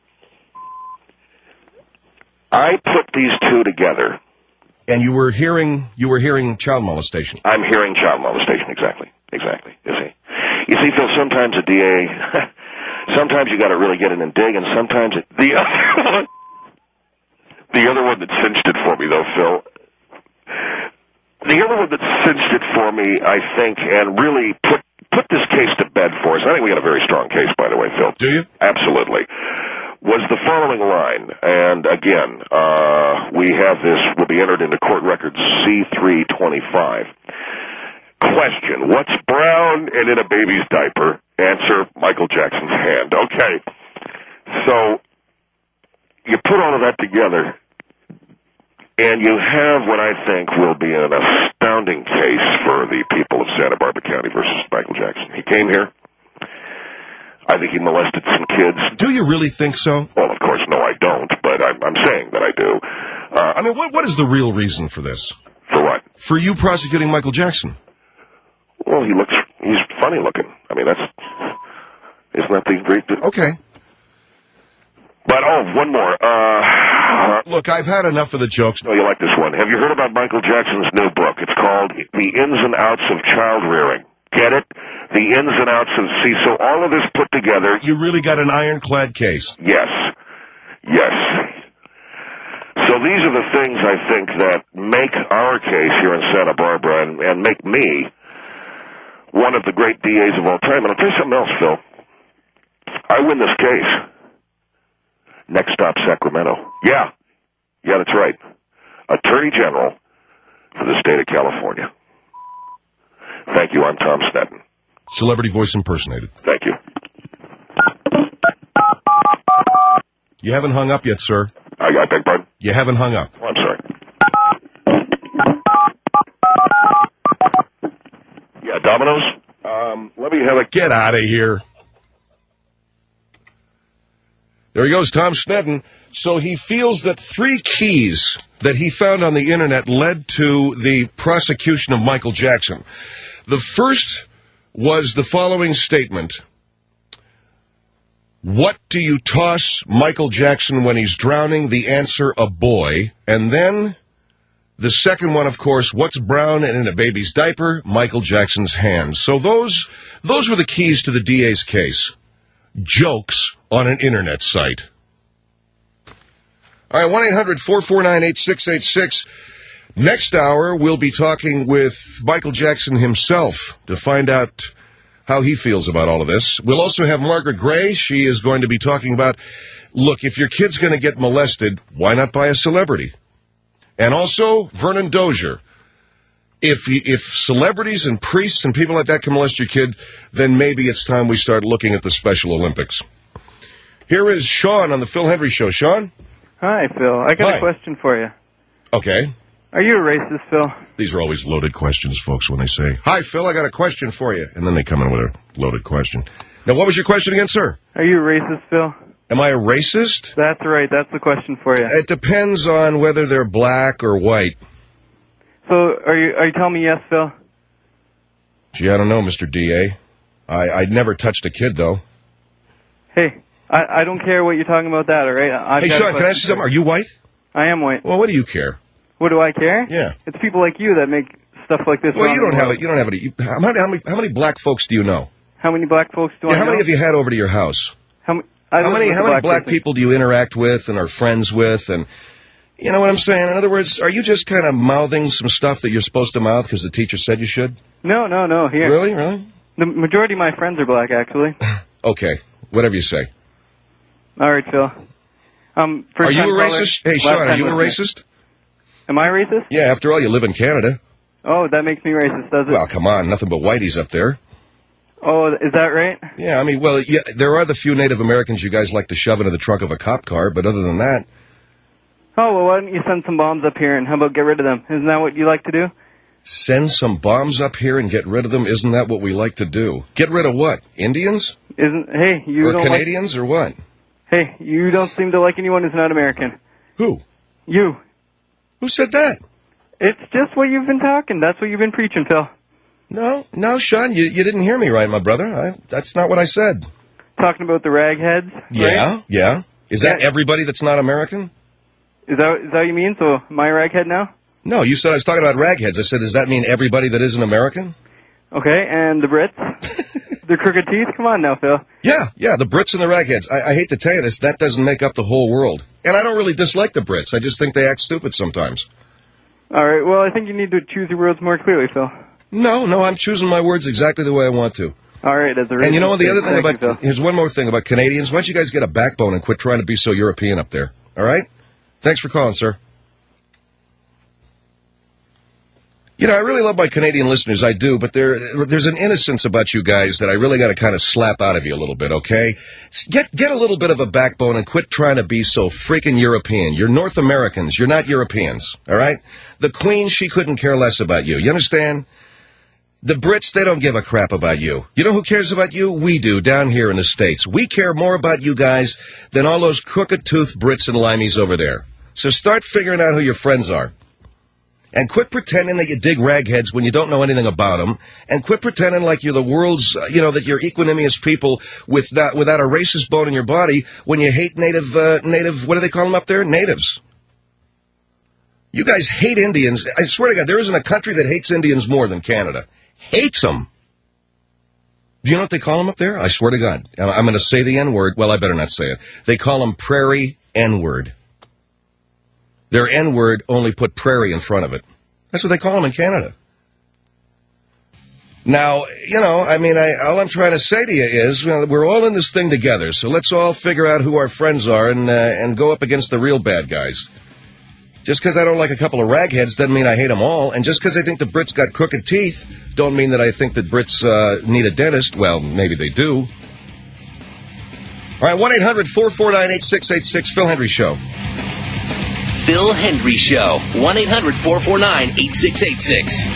I put these two together. And you were hearing you were hearing child molestation. I'm hearing child molestation, exactly. Exactly. You see? You see, Phil, sometimes a D A, sometimes you got to really get in and dig, and sometimes it, the other one, the other one that cinched it for me, though, Phil, the other one that cinched it for me, I think, and really put put this case to bed for us. I think we got a very strong case, by the way, Phil. Do you? Absolutely. Was the following line, and again, uh, we have this, will be entered into court records C three twenty-five. Question: what's brown and in a baby's diaper? Answer: Michael Jackson's hand. Okay. So, you put all of that together, and you have what I think will be an astounding case for the people of Santa Barbara County versus Michael Jackson. He came here. I think he molested some kids. Do you really think so? Well, of course, no, I don't, but I'm, I'm saying that I do. Uh, I mean, what what is the real reason for this? For what? For you prosecuting Michael Jackson? Well, he looks, he's funny looking. I mean, that's, isn't that the great... Okay. But, oh, one more. Uh, Look, I've had enough of the jokes. No, you like this one. Have you heard about Michael Jackson's new book? It's called The Ins and Outs of Child Rearing. Get it? The ins and outs of... See, so all of this put together... You really got an ironclad case. Yes. Yes. So these are the things, I think, that make our case here in Santa Barbara and, and make me one of the great D As of all time. And I'll tell you something else, Phil. I win this case. Next stop, Sacramento. Yeah. Yeah, that's right. Attorney General for the state of California. Thank you. I'm Tom Sneddon. Celebrity voice impersonated. Thank you. You haven't hung up yet, sir. I, I beg pardon? You haven't hung up. Oh, I'm sorry. Yeah, Domino's? Um, let me have a... Get out of here. There he goes, Tom Sneddon. So he feels that three keys that he found on the Internet led to the prosecution of Michael Jackson. The first was the following statement. What do you toss Michael Jackson when he's drowning? The answer, a boy. And then the second one, of course, what's brown and in a baby's diaper? Michael Jackson's hands. So those those were the keys to the D A's case. Jokes on an Internet site. All right, one eight hundred four four nine eight six eight six. Next hour, we'll be talking with Michael Jackson himself to find out how he feels about all of this. We'll also have Margaret Gray. She is going to be talking about, look, if your kid's going to get molested, why not buy a celebrity? And also, Vernon Dozier. If if celebrities and priests and people like that can molest your kid, then maybe it's time we start looking at the Special Olympics. Here is Sean on the Phil Hendry Show. Sean? Hi, Phil. I got Hi. a question for you. Okay. Are you a racist, Phil? These are always loaded questions, folks, when they say, hi, Phil, I got a question for you. And then they come in with a loaded question. Now, what was your question again, sir? Are you a racist, Phil? Am I a racist? That's right. That's the question for you. It depends on whether they're black or white. So, are you are you telling me yes, Phil? Gee, I don't know, Mister D A. I, I'd never touched a kid, though. Hey, I, I don't care what you're talking about that, all right? I've hey, got a Sean, can I question ask you something? Are you white? I am white. Well, what do you care? What do I care? Yeah. It's people like you that make stuff like this. Well, around you don't the have world. it. You don't have it. You, how, many, how, many, how many black folks do you know? How many black folks do Yeah, I how know? many have you had over to your house? How, m- I How live many with how a many black black person. people do you interact with and are friends with? And You know what I'm saying? In other words, are you just kind of mouthing some stuff that you're supposed to mouth because the teacher said you should? No, no, no. Here. Really? Really? The majority of my friends are black, actually. Okay. Whatever you say. All right, Phil. Um, are you a caller, racist? Hey, Sean, are you a racist? Am I racist? Yeah, after all, you live in Canada. Oh, that makes me racist, does it? Well, come on. Nothing but whiteys up there. Oh, is that right? Yeah, I mean, well, yeah, there are the few Native Americans you guys like to shove into the trunk of a cop car, but other than that... Oh, well, why don't you send some bombs up here, and how about get rid of them? Isn't that what you like to do? Send some bombs up here and get rid of them? Isn't that what we like to do? Get rid of what? Indians? Isn't Hey, you or don't Canadians, like... or what? Hey, you don't seem to like anyone who's not American. Who? You. Who said that? It's just what you've been talking. That's what you've been preaching, Phil. No, no, Sean, you, you didn't hear me right, my brother. I, that's not what I said. Talking about the ragheads? Yeah, right? yeah. Is that yeah. everybody that's not American? Is that, is that what you mean? So, am I a raghead now? No, you said I was talking about ragheads. I said, does that mean everybody that isn't American? Okay, and the Brits? The crooked teeth? Come on now, Phil. Yeah, yeah, the Brits and the ragheads. I, I hate to tell you this, that doesn't make up the whole world. And I don't really dislike the Brits. I just think they act stupid sometimes. All right, well, I think you need to choose your words more clearly, Phil. No, no, I'm choosing my words exactly the way I want to. All right, as a And you know what, the other thing about, you, here's one more thing about Canadians. Why don't you guys get a backbone and quit trying to be so European up there, all right? Thanks for calling, sir. You know, I really love my Canadian listeners, I do, but there, there's an innocence about you guys that I really got to kind of slap out of you a little bit, okay? Get get a little bit of a backbone and quit trying to be so freaking European. You're North Americans. You're not Europeans, all right? The Queen, she couldn't care less about you. You understand? The Brits, they don't give a crap about you. You know who cares about you? We do, down here in the States. We care more about you guys than all those crooked-toothed Brits and limeys over there. So start figuring out who your friends are. And quit pretending that you dig ragheads when you don't know anything about them. And quit pretending like you're the world's, uh, you know, that you're equanimous people with that, without a racist bone in your body when you hate native, uh, native, what do they call them up there? Natives. You guys hate Indians. I swear to God, there isn't a country that hates Indians more than Canada. Hates them. Do you know what they call them up there? I swear to God. I'm going to say the N-word. Well, I better not say it. They call them prairie N-word. Their N-word only put prairie in front of it. That's what they call them in Canada. Now, you know, I mean, I, all I'm trying to say to you is, you know, we're all in this thing together, so let's all figure out who our friends are and uh, and go up against the real bad guys. Just because I don't like a couple of ragheads doesn't mean I hate them all, and just because I think the Brits got crooked teeth don't mean that I think that Brits uh, need a dentist. Well, maybe they do. All right, one eight hundred four four nine eight six eight six, Phil Hendry Show. Phil Hendry Show. one eight hundred four four nine eight six eight six.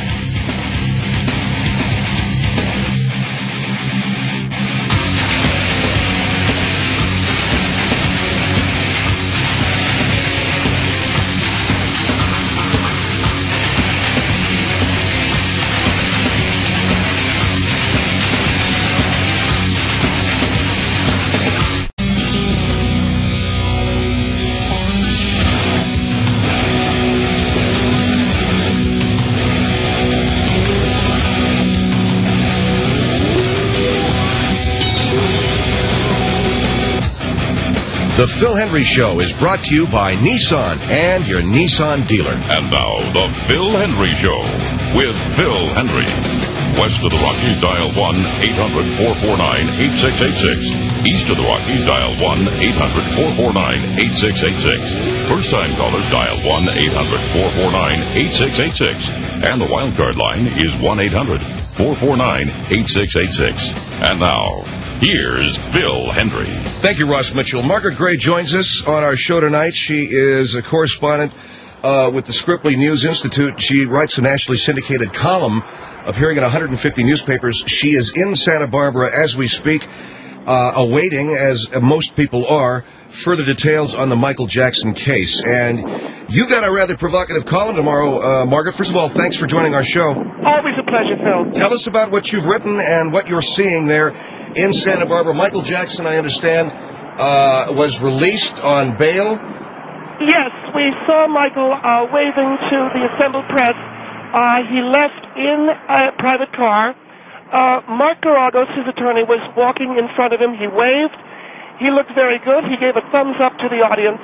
The Phil Hendry Show is brought to you by Nissan and your Nissan dealer. And now, the Phil Hendry Show with Phil Hendry. West of the Rockies, dial one eight hundred four four nine eight six eight six. East of the Rockies, dial one eight hundred four four nine eight six eight six. First-time callers, dial one eight hundred four four nine eight six eight six. And the wildcard line is one eight hundred four four nine eight six eight six. And now, here's Phil Hendry. Thank you, Ross Mitchell. Margaret Gray joins us on our show tonight. She is a correspondent uh, with the Scrippley News Institute. She writes a nationally syndicated column appearing in one hundred fifty newspapers. She is in Santa Barbara as we speak, uh, awaiting, as most people are, further details on the Michael Jackson case. And you got a rather provocative column tomorrow, uh, Margaret. First of all, thanks for joining our show. Always a pleasure, Phil. Tell us about what you've written and what you're seeing there in Santa Barbara. Michael Jackson, I understand, uh, was released on bail. Yes, we saw Michael uh, waving to the assembled press. Uh, he left in a private car. Uh, Mark Garagos, his attorney, was walking in front of him. He waved. He looked very good. He gave a thumbs up to the audience.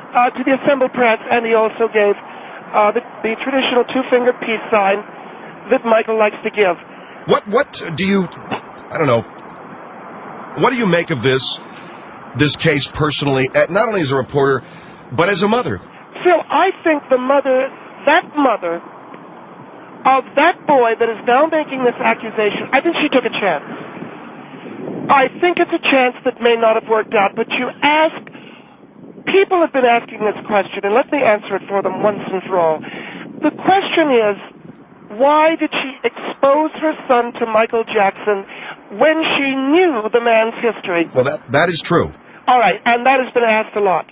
uh, to the assembled press, and he also gave uh, the, the traditional two-finger peace sign that Michael likes to give. What what do you, I don't know, what do you make of this, this case personally, uh, not only as a reporter, but as a mother? Phil, I think the mother, that mother of that boy that is now making this accusation, I think she took a chance. I think it's a chance that may not have worked out, but you ask, people have been asking this question, and let me answer it for them once and for all. The question is, why did she expose her son to Michael Jackson when she knew the man's history? Well, that that is true. All right, and that has been asked a lot.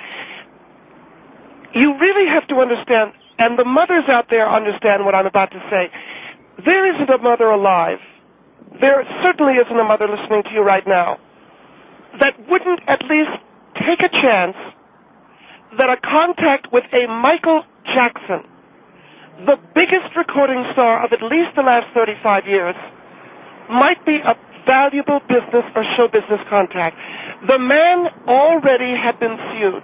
You really have to understand, and the mothers out there understand what I'm about to say. There isn't a mother alive. There certainly isn't a mother listening to you right now that wouldn't at least take a chance that a contact with a Michael Jackson, the biggest recording star of at least the last thirty-five years, might be a valuable business or show business contact. The man already had been sued.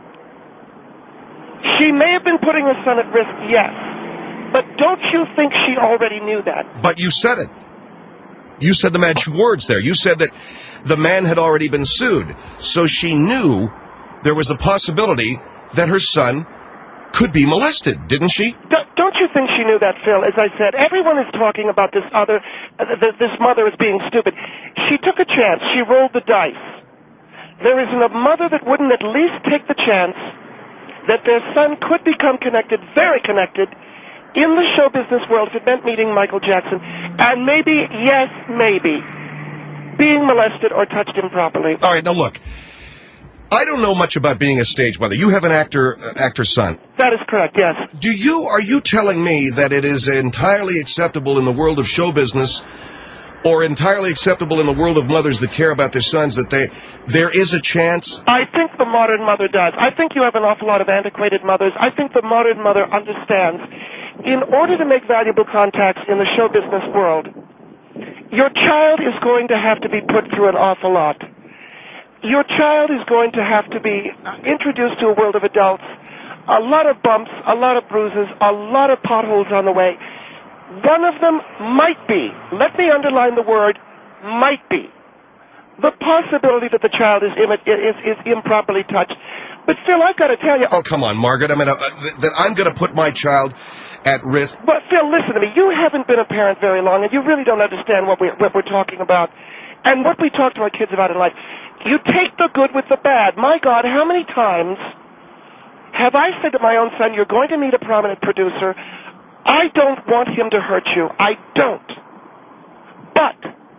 She may have been putting her son at risk, yes, but don't you think she already knew that? But you said it. You said the magic words there. You said that the man had already been sued, so she knew there was a possibility that her son could be molested, didn't she? Don't you think she knew that, Phil? As I said, everyone is talking about this other, uh, th- this mother as being stupid. She took a chance. She rolled the dice. There isn't a mother that wouldn't at least take the chance that their son could become connected, very connected, in the show business world if it meant meeting Michael Jackson, and maybe, yes, maybe, being molested or touched improperly. All right, now look, I don't know much about being a stage mother. You have an actor, uh, actor son. That is correct, yes. Do you, are you telling me that it is entirely acceptable in the world of show business, or entirely acceptable in the world of mothers that care about their sons, that they, there is a chance? I think the modern mother does. I think you have an awful lot of antiquated mothers. I think the modern mother understands. In order to make valuable contacts in the show business world, your child is going to have to be put through an awful lot. Your child is going to have to be introduced to a world of adults, a lot of bumps, a lot of bruises, a lot of potholes on the way. One of them might be, let me underline the word, might be, the possibility that the child is, Im- is, is improperly touched. But Phil, I've got to tell you... Oh, come on, Margaret. I mean, uh, th- that I'm going to put my child at risk. But Phil, listen to me. You haven't been a parent very long, and you really don't understand what, we, what we're talking about and what we talk to our kids about in life. You take the good with the bad. My God, how many times have I said to my own son, you're going to meet a prominent producer. I don't want him to hurt you. I don't. But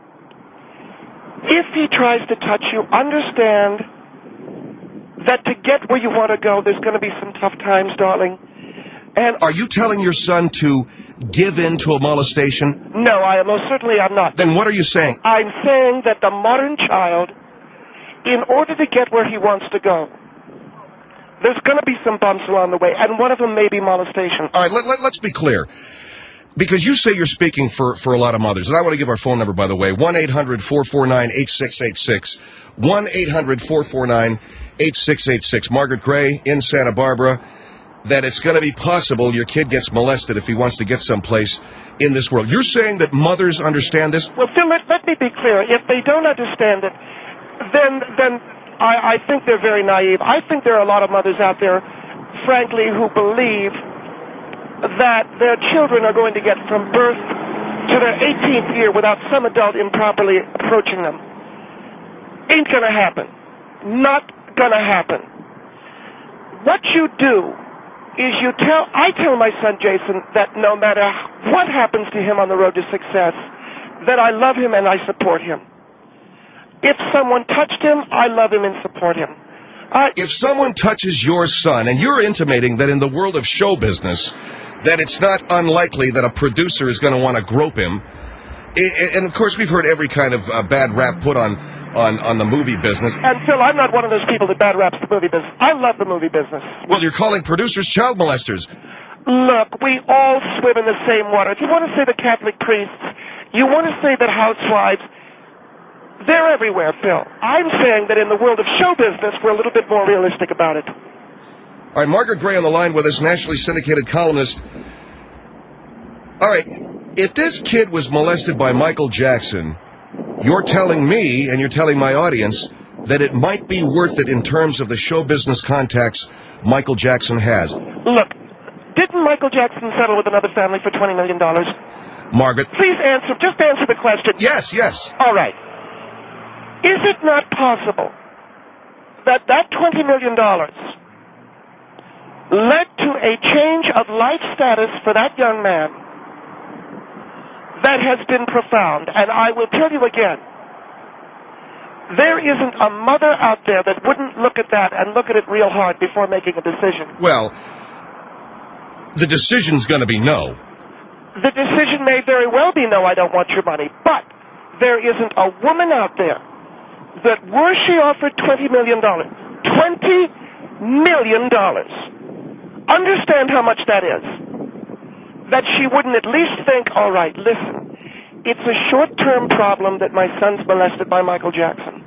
if he tries to touch you, understand that to get where you want to go, there's going to be some tough times, darling. And are you telling your son to give in to a molestation? No, I most certainly am not. Then what are you saying? I'm saying that the modern child, in order to get where he wants to go, there's going to be some bumps along the way, and one of them may be molestation. All right, let, let, let's be clear. Because you say you're speaking for, for a lot of mothers, and I want to give our phone number, by the way, one eight hundred four four nine eight six eight six, one eight hundred four four nine eight six eight six. Margaret Gray in Santa Barbara, that it's going to be possible your kid gets molested if he wants to get someplace in this world. You're saying that mothers understand this? Well, Phil, let, let me be clear. If they don't understand it, then then I, I think they're very naive. I think there are a lot of mothers out there, frankly, who believe that their children are going to get from birth to their eighteenth year without some adult improperly approaching them. Ain't gonna happen. Not gonna happen. What you do is you tell, I tell my son Jason that no matter what happens to him on the road to success, that I love him and I support him. If someone touched him, I love him and support him. Uh, if someone touches your son, and you're intimating that in the world of show business, that it's not unlikely that a producer is going to want to grope him. And, of course, we've heard every kind of uh, bad rap put on, on, on the movie business. And, Phil, I'm not one of those people that bad raps the movie business. I love the movie business. Well, you're calling producers child molesters. Look, we all swim in the same water. If you want to say the Catholic priests, you want to say that housewives, they're everywhere, Phil. I'm saying that in the world of show business, we're a little bit more realistic about it. All right, Margaret Gray on the line with us, nationally syndicated columnist. All right, if this kid was molested by Michael Jackson, you're telling me, and you're telling my audience, that it might be worth it in terms of the show business contacts Michael Jackson has. Look, didn't Michael Jackson settle with another family for twenty million dollars? Margaret. Please answer, just answer the question. Yes, yes. All right. Is it not possible that that twenty million dollars led to a change of life status for that young man that has been profound? And I will tell you again, there isn't a mother out there that wouldn't look at that and look at it real hard before making a decision. Well, the decision's going to be no. The decision may very well be no, I don't want your money. But there isn't a woman out there that were she offered twenty million dollars, twenty million dollars, understand how much that is, that she wouldn't at least think, all right, listen, it's a short-term problem that my son's molested by Michael Jackson.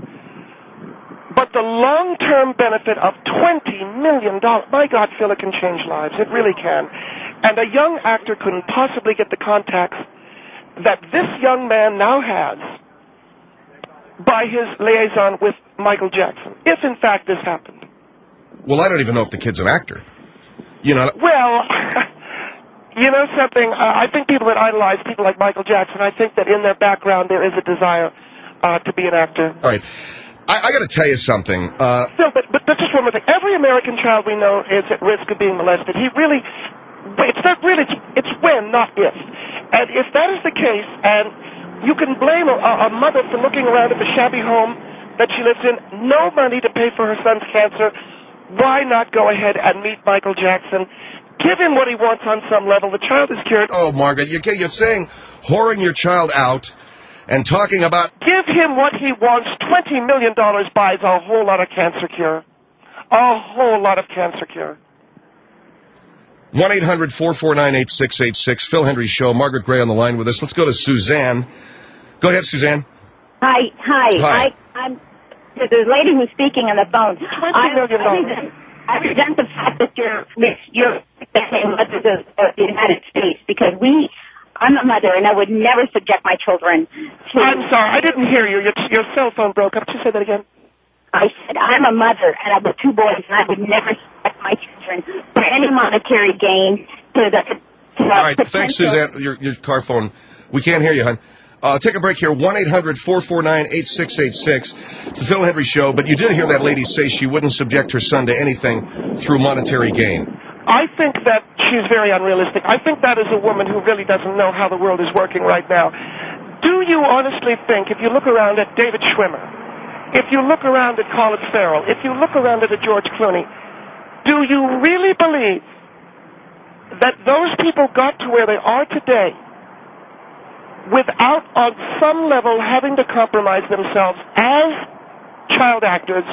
But the long-term benefit of twenty million dollars, my God, Phil, it can change lives. It really can. And a young actor couldn't possibly get the contacts that this young man now has by his liaison with Michael Jackson, if in fact this happened. Well, I don't even know if the kid's an actor. You know. Well, you know something? Uh, I think people that idolize people like Michael Jackson, I think that in their background there is a desire uh, to be an actor. All right. I, I got to tell you something. Uh, no, but, but but just one more thing. Every American child we know is at risk of being molested. He really, it's not really, it's, it's when, not if. And if that is the case, and you can blame a, a mother for looking around at the shabby home that she lives in, no money to pay for her son's cancer, why not go ahead and meet Michael Jackson? Give him what he wants on some level. The child is cured. Oh, Margaret, you're, you're saying whoring your child out and talking about... Give him what he wants. twenty million dollars buys a whole lot of cancer cure. A whole lot of cancer cure. one eight hundred four four nine eight six eight six, Phil Hendry Show. Margaret Gray on the line with us. Let's go to Suzanne. Go ahead, Suzanne. Hi, hi. Hi. I, I'm the lady who's speaking on the phone. twenty million dollars. I resent the fact that you're you're saying mothers of, of the United States, because we, I'm a mother and I would never subject my children to... I'm sorry, I didn't hear you. Your, your cell phone broke up. Could you say that again? I said I'm a mother and I have two boys and I would never subject my children for any monetary gain to the... To All right, potential. thanks, Suzanne. Your, your car phone. We can't hear you, hon. Uh, take a break here. one eight hundred four four nine eight six eight six. It's the Phil Hendry Show, but you did hear that lady say she wouldn't subject her son to anything through monetary gain. I think that she's very unrealistic. I think that is a woman who really doesn't know how the world is working right now. Do you honestly think, if you look around at David Schwimmer, if you look around at Colin Farrell, if you look around at a George Clooney, do you really believe that those people got to where they are today without, on some level, having to compromise themselves as child actors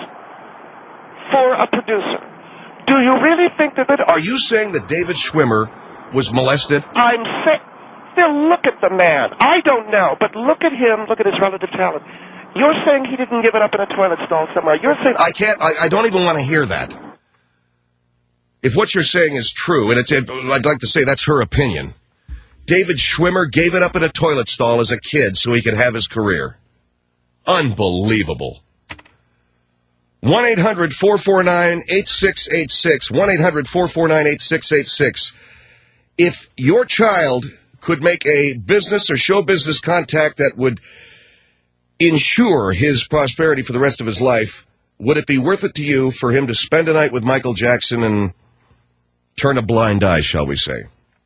for a producer? Do you really think that... that Are you saying that David Schwimmer was molested? I'm saying... Still, look at the man. I don't know, but look at him, look at his relative talent. You're saying he didn't give it up in a toilet stall somewhere. You're saying... I can't... I, I don't even want to hear that. If what you're saying is true, and it's, I'd like to say that's her opinion... David Schwimmer gave it up in a toilet stall as a kid so he could have his career. Unbelievable. one eight hundred four four nine eight six eight six. one eight hundred four four nine eight six eight six. If your child could make a business or show business contact that would ensure his prosperity for the rest of his life, would it be worth it to you for him to spend a night with Michael Jackson and turn a blind eye, shall we say?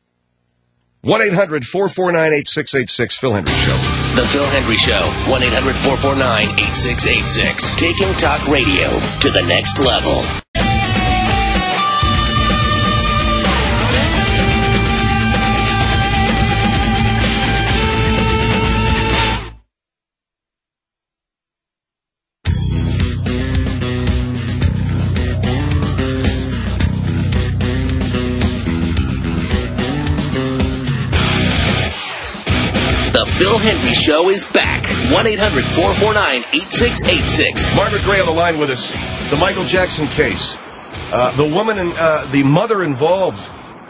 one eight hundred four four nine eight six eight six, Phil Hendry Show. The Phil Hendry Show, one eight hundred four four nine eight six eight six. Taking talk radio to the next level. The Phil Hendry Show is back. one eight hundred four four nine eight six eight six. Margaret Gray on the line with us. The Michael Jackson case. Uh, the woman, in, uh, the mother involved,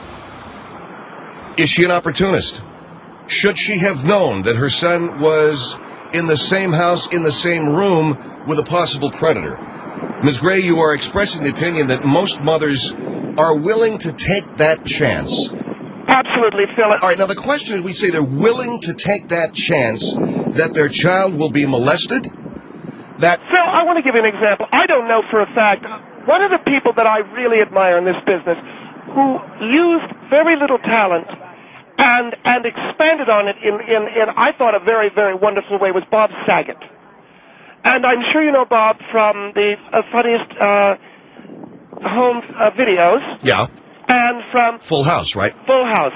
is she an opportunist? Should she have known that her son was in the same house, in the same room with a possible predator? Miz Gray, you are expressing the opinion that most mothers are willing to take that chance. Absolutely, Phil. All right, now the question is, we say they're willing to take that chance that their child will be molested? That Phil, I want to give you an example. I don't know for a fact. One of the people that I really admire in this business, who used very little talent and and expanded on it in, in, in I thought, a very, very wonderful way, was Bob Saget. And I'm sure you know Bob from the uh, funniest uh, home uh, videos. Yeah. And from Full House, right? Full House.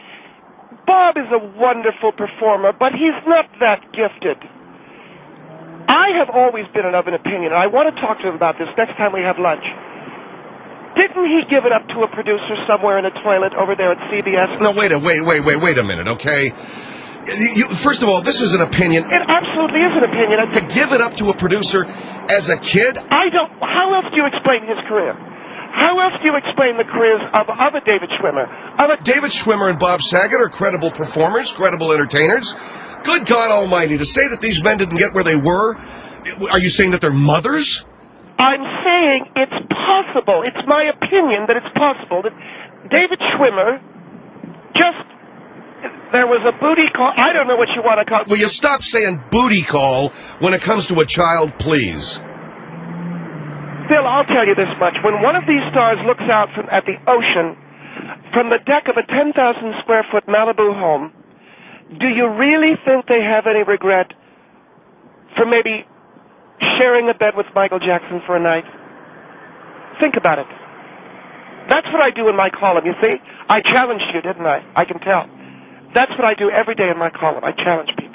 Bob is a wonderful performer, but he's not that gifted. I have always been of an opinion, and I want to talk to him about this next time we have lunch. Didn't he give it up to a producer somewhere in a toilet over there at C B S? No, wait a wait, wait, wait, wait a minute, okay? You, first of all, this is an opinion. It absolutely is an opinion. To give it up to a producer as a kid? I don't. How else do you explain his career? How else do you explain the careers of other David Schwimmer? Other David Schwimmer and Bob Saget are credible performers, credible entertainers. Good God Almighty, to say that these men didn't get where they were, are you saying that they're mothers? I'm saying it's possible. It's my opinion that it's possible that David Schwimmer just... There was a booty call. I don't know what you want to call it. Will you stop saying booty call when it comes to a child, please? Bill, I'll tell you this much. When one of these stars looks out from, at the ocean from the deck of a ten thousand square foot Malibu home, do you really think they have any regret for maybe sharing a bed with Michael Jackson for a night? Think about it. That's what I do in my column, you see? I challenged you, didn't I? I can tell. That's what I do every day in my column. I challenge people.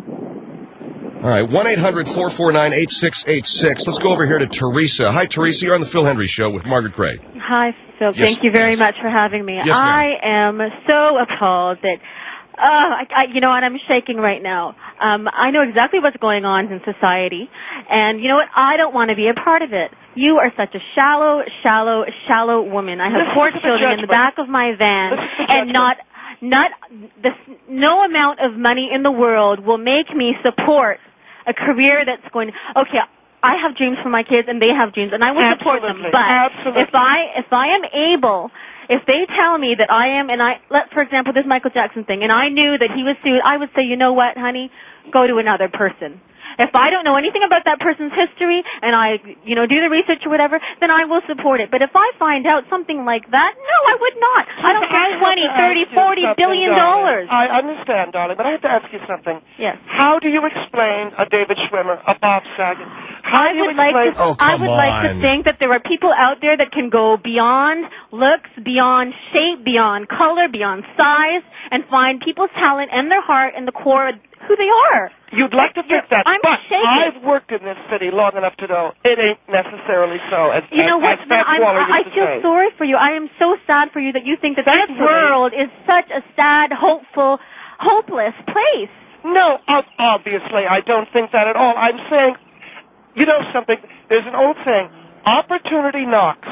All right, one eight hundred four four nine eight six eight six. Let's go over here to Teresa. Hi, Teresa. You're on the Phil Henry Show with Margaret Gray. Hi, Phil. Yes. Thank you very much for having me. Yes, I am so appalled that, uh, I, I, you know what, I'm shaking right now. Um, I know exactly what's going on in society, and you know what, I don't want to be a part of it. You are such a shallow, shallow, shallow woman. I have Listen four to the children in the judgment. back of my van, Listen to the and judgment. not... Not the, no amount of money in the world will make me support a career that's going. Okay, I have dreams for my kids, and they have dreams, and I will support them. Absolutely. But Absolutely. if I if I am able, if they tell me that I am, and I let, for example, this Michael Jackson thing, and I knew that he was sued, I would say, you know what, honey, go to another person. If I don't know anything about that person's history, and I, you know, do the research or whatever, then I will support it. But if I find out something like that, no, I would not. I don't care twenty, thirty, forty billion dollars. I understand, darling, but I have to ask you something. Yes. How do you explain a David Schwimmer, a Bob Saget? How I do you would like explain... to. Oh, I come would like to on. think that there are people out there that can go beyond looks, beyond shape, beyond color, beyond size, and find people's talent and their heart and the core of who they are. You'd like to think that, I'm but shaking. I've worked in this city long enough to know it ain't necessarily so. As, You know as, what? as Fats I'm, Waller I used I to feel say. sorry for you. I am so sad for you that you think that this Thankfully- world is such a sad, hopeful, hopeless place. No, ob- obviously, I don't think that at all. I'm saying, you know something? There's an old saying, opportunity knocks.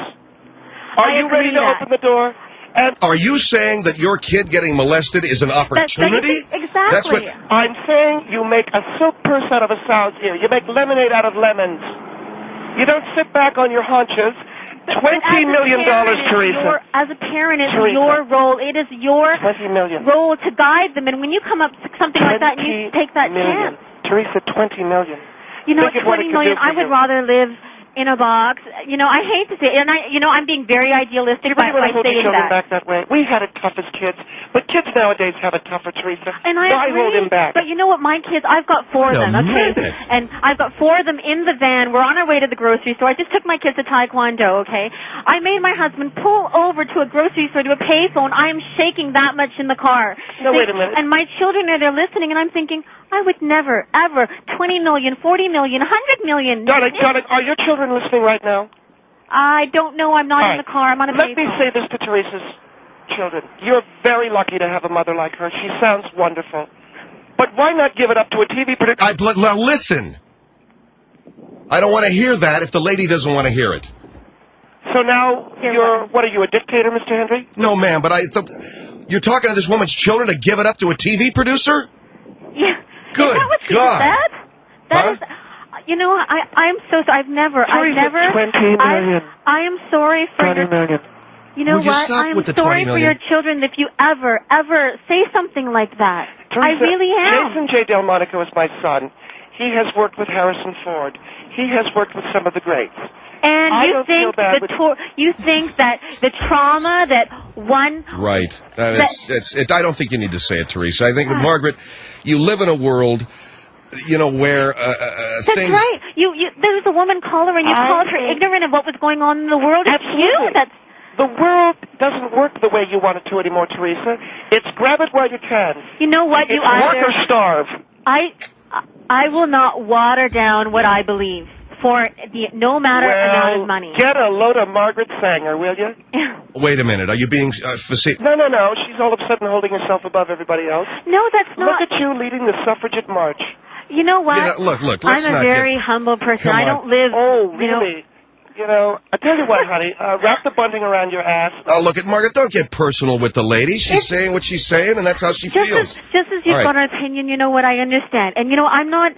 Are I you agree ready to that. open the door? And Are you saying that your kid getting molested is an opportunity? Exactly. That's what. I'm saying you make a silk purse out of a sow's ear. You make lemonade out of lemons. You don't sit back on your haunches. But Twenty as a million dollars, parent, it's Teresa. your- As a parent, it's Teresa. your role. It is your Twenty million. role to guide them. And when you come up to something like that, and you take that million. chance. Teresa, twenty million. You know, Think of what it twenty could million. do for I would you. rather live in a box. You know, I hate to say it, and I, you know, I'm being very idealistic You by, really want by to hold your saying children that. back that way? We had it tough as kids, but kids nowadays have it tougher, Teresa. And I Why agree, hold him back? But you know what, my kids, I've got four Wait of a them, okay? minute. And I've got four of them in the van. We're on our way to the grocery store. I just took my kids to Taekwondo, okay? I made my husband pull over to a grocery store to a payphone. I am shaking that much in the car. No, wait a minute. And my children are there listening, and I'm thinking, I would never, ever, twenty million, forty million, one hundred million. Darling, darling, are your children listening right now? I don't know. I'm not All in the right. car. I'm on a Let me payphone. say this to Teresa's children. You're very lucky to have a mother like her. She sounds wonderful. But why not give it up to a T V producer? I, bl- now listen. I don't want to hear that if the lady doesn't want to hear it. So now you're, what are you, a dictator, Mister Henry? No, ma'am, but I... Th- you're talking to this woman's children to give it up to a T V producer? Yeah. Good Is that what she God. said? That Huh? is... You know, I, I'm so sorry. I've never... I've Teresa, never... twenty million. I've, I am sorry for twenty your... million. You know Will you what? stop I'm with the sorry twenty for your million? children if you ever, ever say something like that. Teresa, I really am. Jason J. Delmonico is my son. He has worked with Harrison Ford. He has worked with some of the greats. And I you don't feel think bad the with- tor- you think that the trauma that one Right. That is, it's, it, I don't think you need to say it, Teresa. I think, Margaret, you live in a world, you know, where uh, uh, That's things... right. You, you, there was a woman caller, and you I called her think- ignorant of what was going on in the world. It's Absolutely. you. That's The world doesn't work the way you want it to anymore, Teresa. It's grab it while you can. you know what It's you work either. or starve. I, I will not water down what I believe for the no matter amount of money. Get a load of Margaret Sanger, will you? Wait a minute. Are you being uh, facetious? No, no, no. She's all of a sudden holding herself above everybody else. No, that's not. Look at you leading the suffragette march. You know what? You know, look, look, let's I'm a not very get- humble person. Come I on. don't live. Oh, you know- really? You know, I tell you what, honey. Uh, wrap the bunting around your ass. Oh, look at Margaret. Don't get personal with the lady. She's saying what she's saying, and that's how she Just feels. as, just as you've All right. got an opinion, you know what? I understand. And you know, I'm not.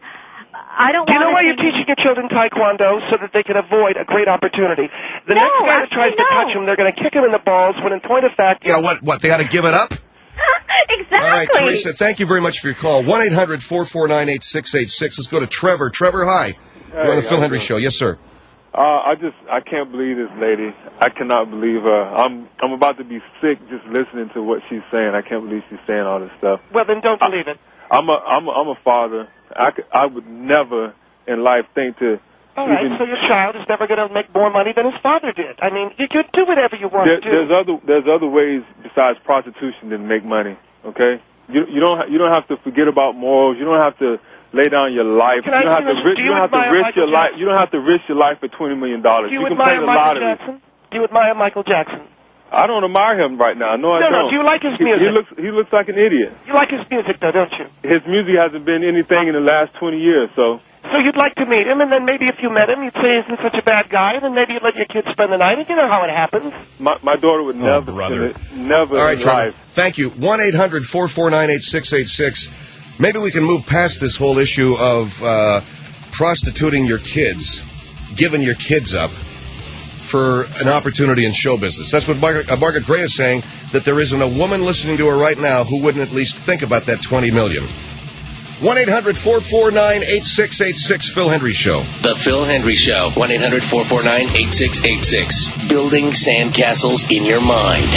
I don't. Do you know why wanna you're think- teaching your children Taekwondo? So that they can avoid a great opportunity. The No, next guy that actually, tries to no. touch them, they're going to kick him in the balls. When in point of fact, You know what? What? They got to give it up? Exactly. All right, Teresa, thank you very much for your call. one eight hundred four four nine eight six eight six. Let's go to Trevor. Trevor, hi. You're on the Hey, Phil how Henry you Show. Yes, sir. Uh, I just, I can't believe this lady. I cannot believe her. I'm, I'm about to be sick just listening to what she's saying. I can't believe she's saying all this stuff. well, then don't believe it. I'm a, I'm a, I'm a father. I, could, I would never in life think to All right, even. so your child is never going to make more money than his father did. I mean, you could do whatever you want There, to do. there's other, there's other ways besides prostitution to make money. Okay, you, you don't, ha- you don't have to forget about morals. You don't have to lay down your life. Can you I don't have finish? to, ri- Do you you don't have to admire risk Michael your life. Jackson? You don't have to risk your life for twenty million dollars. Do you, you can play admire the Michael lottery. Jackson? Do you admire Michael Jackson? I don't admire him right now. No, I No, no, don't. do you like his He- music? He looks, he looks like an idiot. You like his music, though, don't you? His music hasn't been anything in the last twenty years, so. So you'd like to meet him, and then maybe if you met him, you'd say he isn't such a bad guy, and then maybe you'd let your kids spend the night, and you know how it happens. My, my daughter would Oh, never, brother. never All right, in Trevor. life. Thank you. one eight hundred four four nine eight six eight six. Maybe we can move past this whole issue of uh, prostituting your kids, giving your kids up for an opportunity in show business. That's what Margaret, uh, Margaret Gray is saying, that there isn't a woman listening to her right now who wouldn't at least think about that twenty million dollars. one eight hundred four four nine eight six eight six, Phil Henry Show. The Phil Henry Show. one eight hundred four four nine eight six eight six. Building sandcastles in your mind.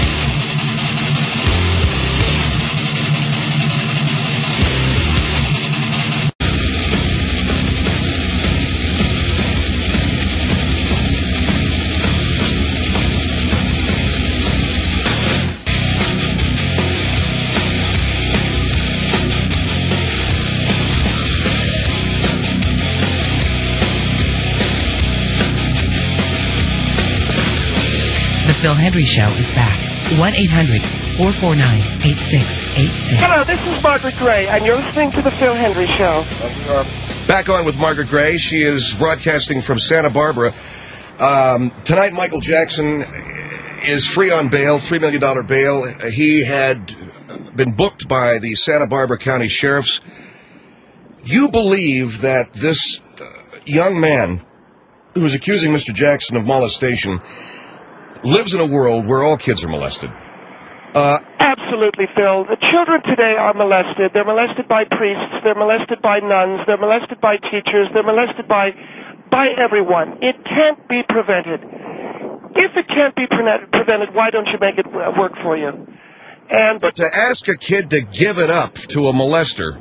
The Phil Henry Show is back. one eight hundred four four nine eight six eight six. Hello, this is Margaret Gray, and you're listening to The Phil Henry Show. Back on with Margaret Gray. She is broadcasting from Santa Barbara. Um, tonight, Michael Jackson is free on bail, three million dollars bail. He had been booked by the Santa Barbara County Sheriffs. You believe that this uh, young man who is accusing Mister Jackson of molestation lives in a world where all kids are molested? Uh, Absolutely, Phil. The children today are molested. They're molested by priests. They're molested by nuns. They're molested by teachers. They're molested by by everyone. It can't be prevented. If it can't be pre- prevented, why don't you make it uh, work for you? And but to ask a kid to give it up to a molester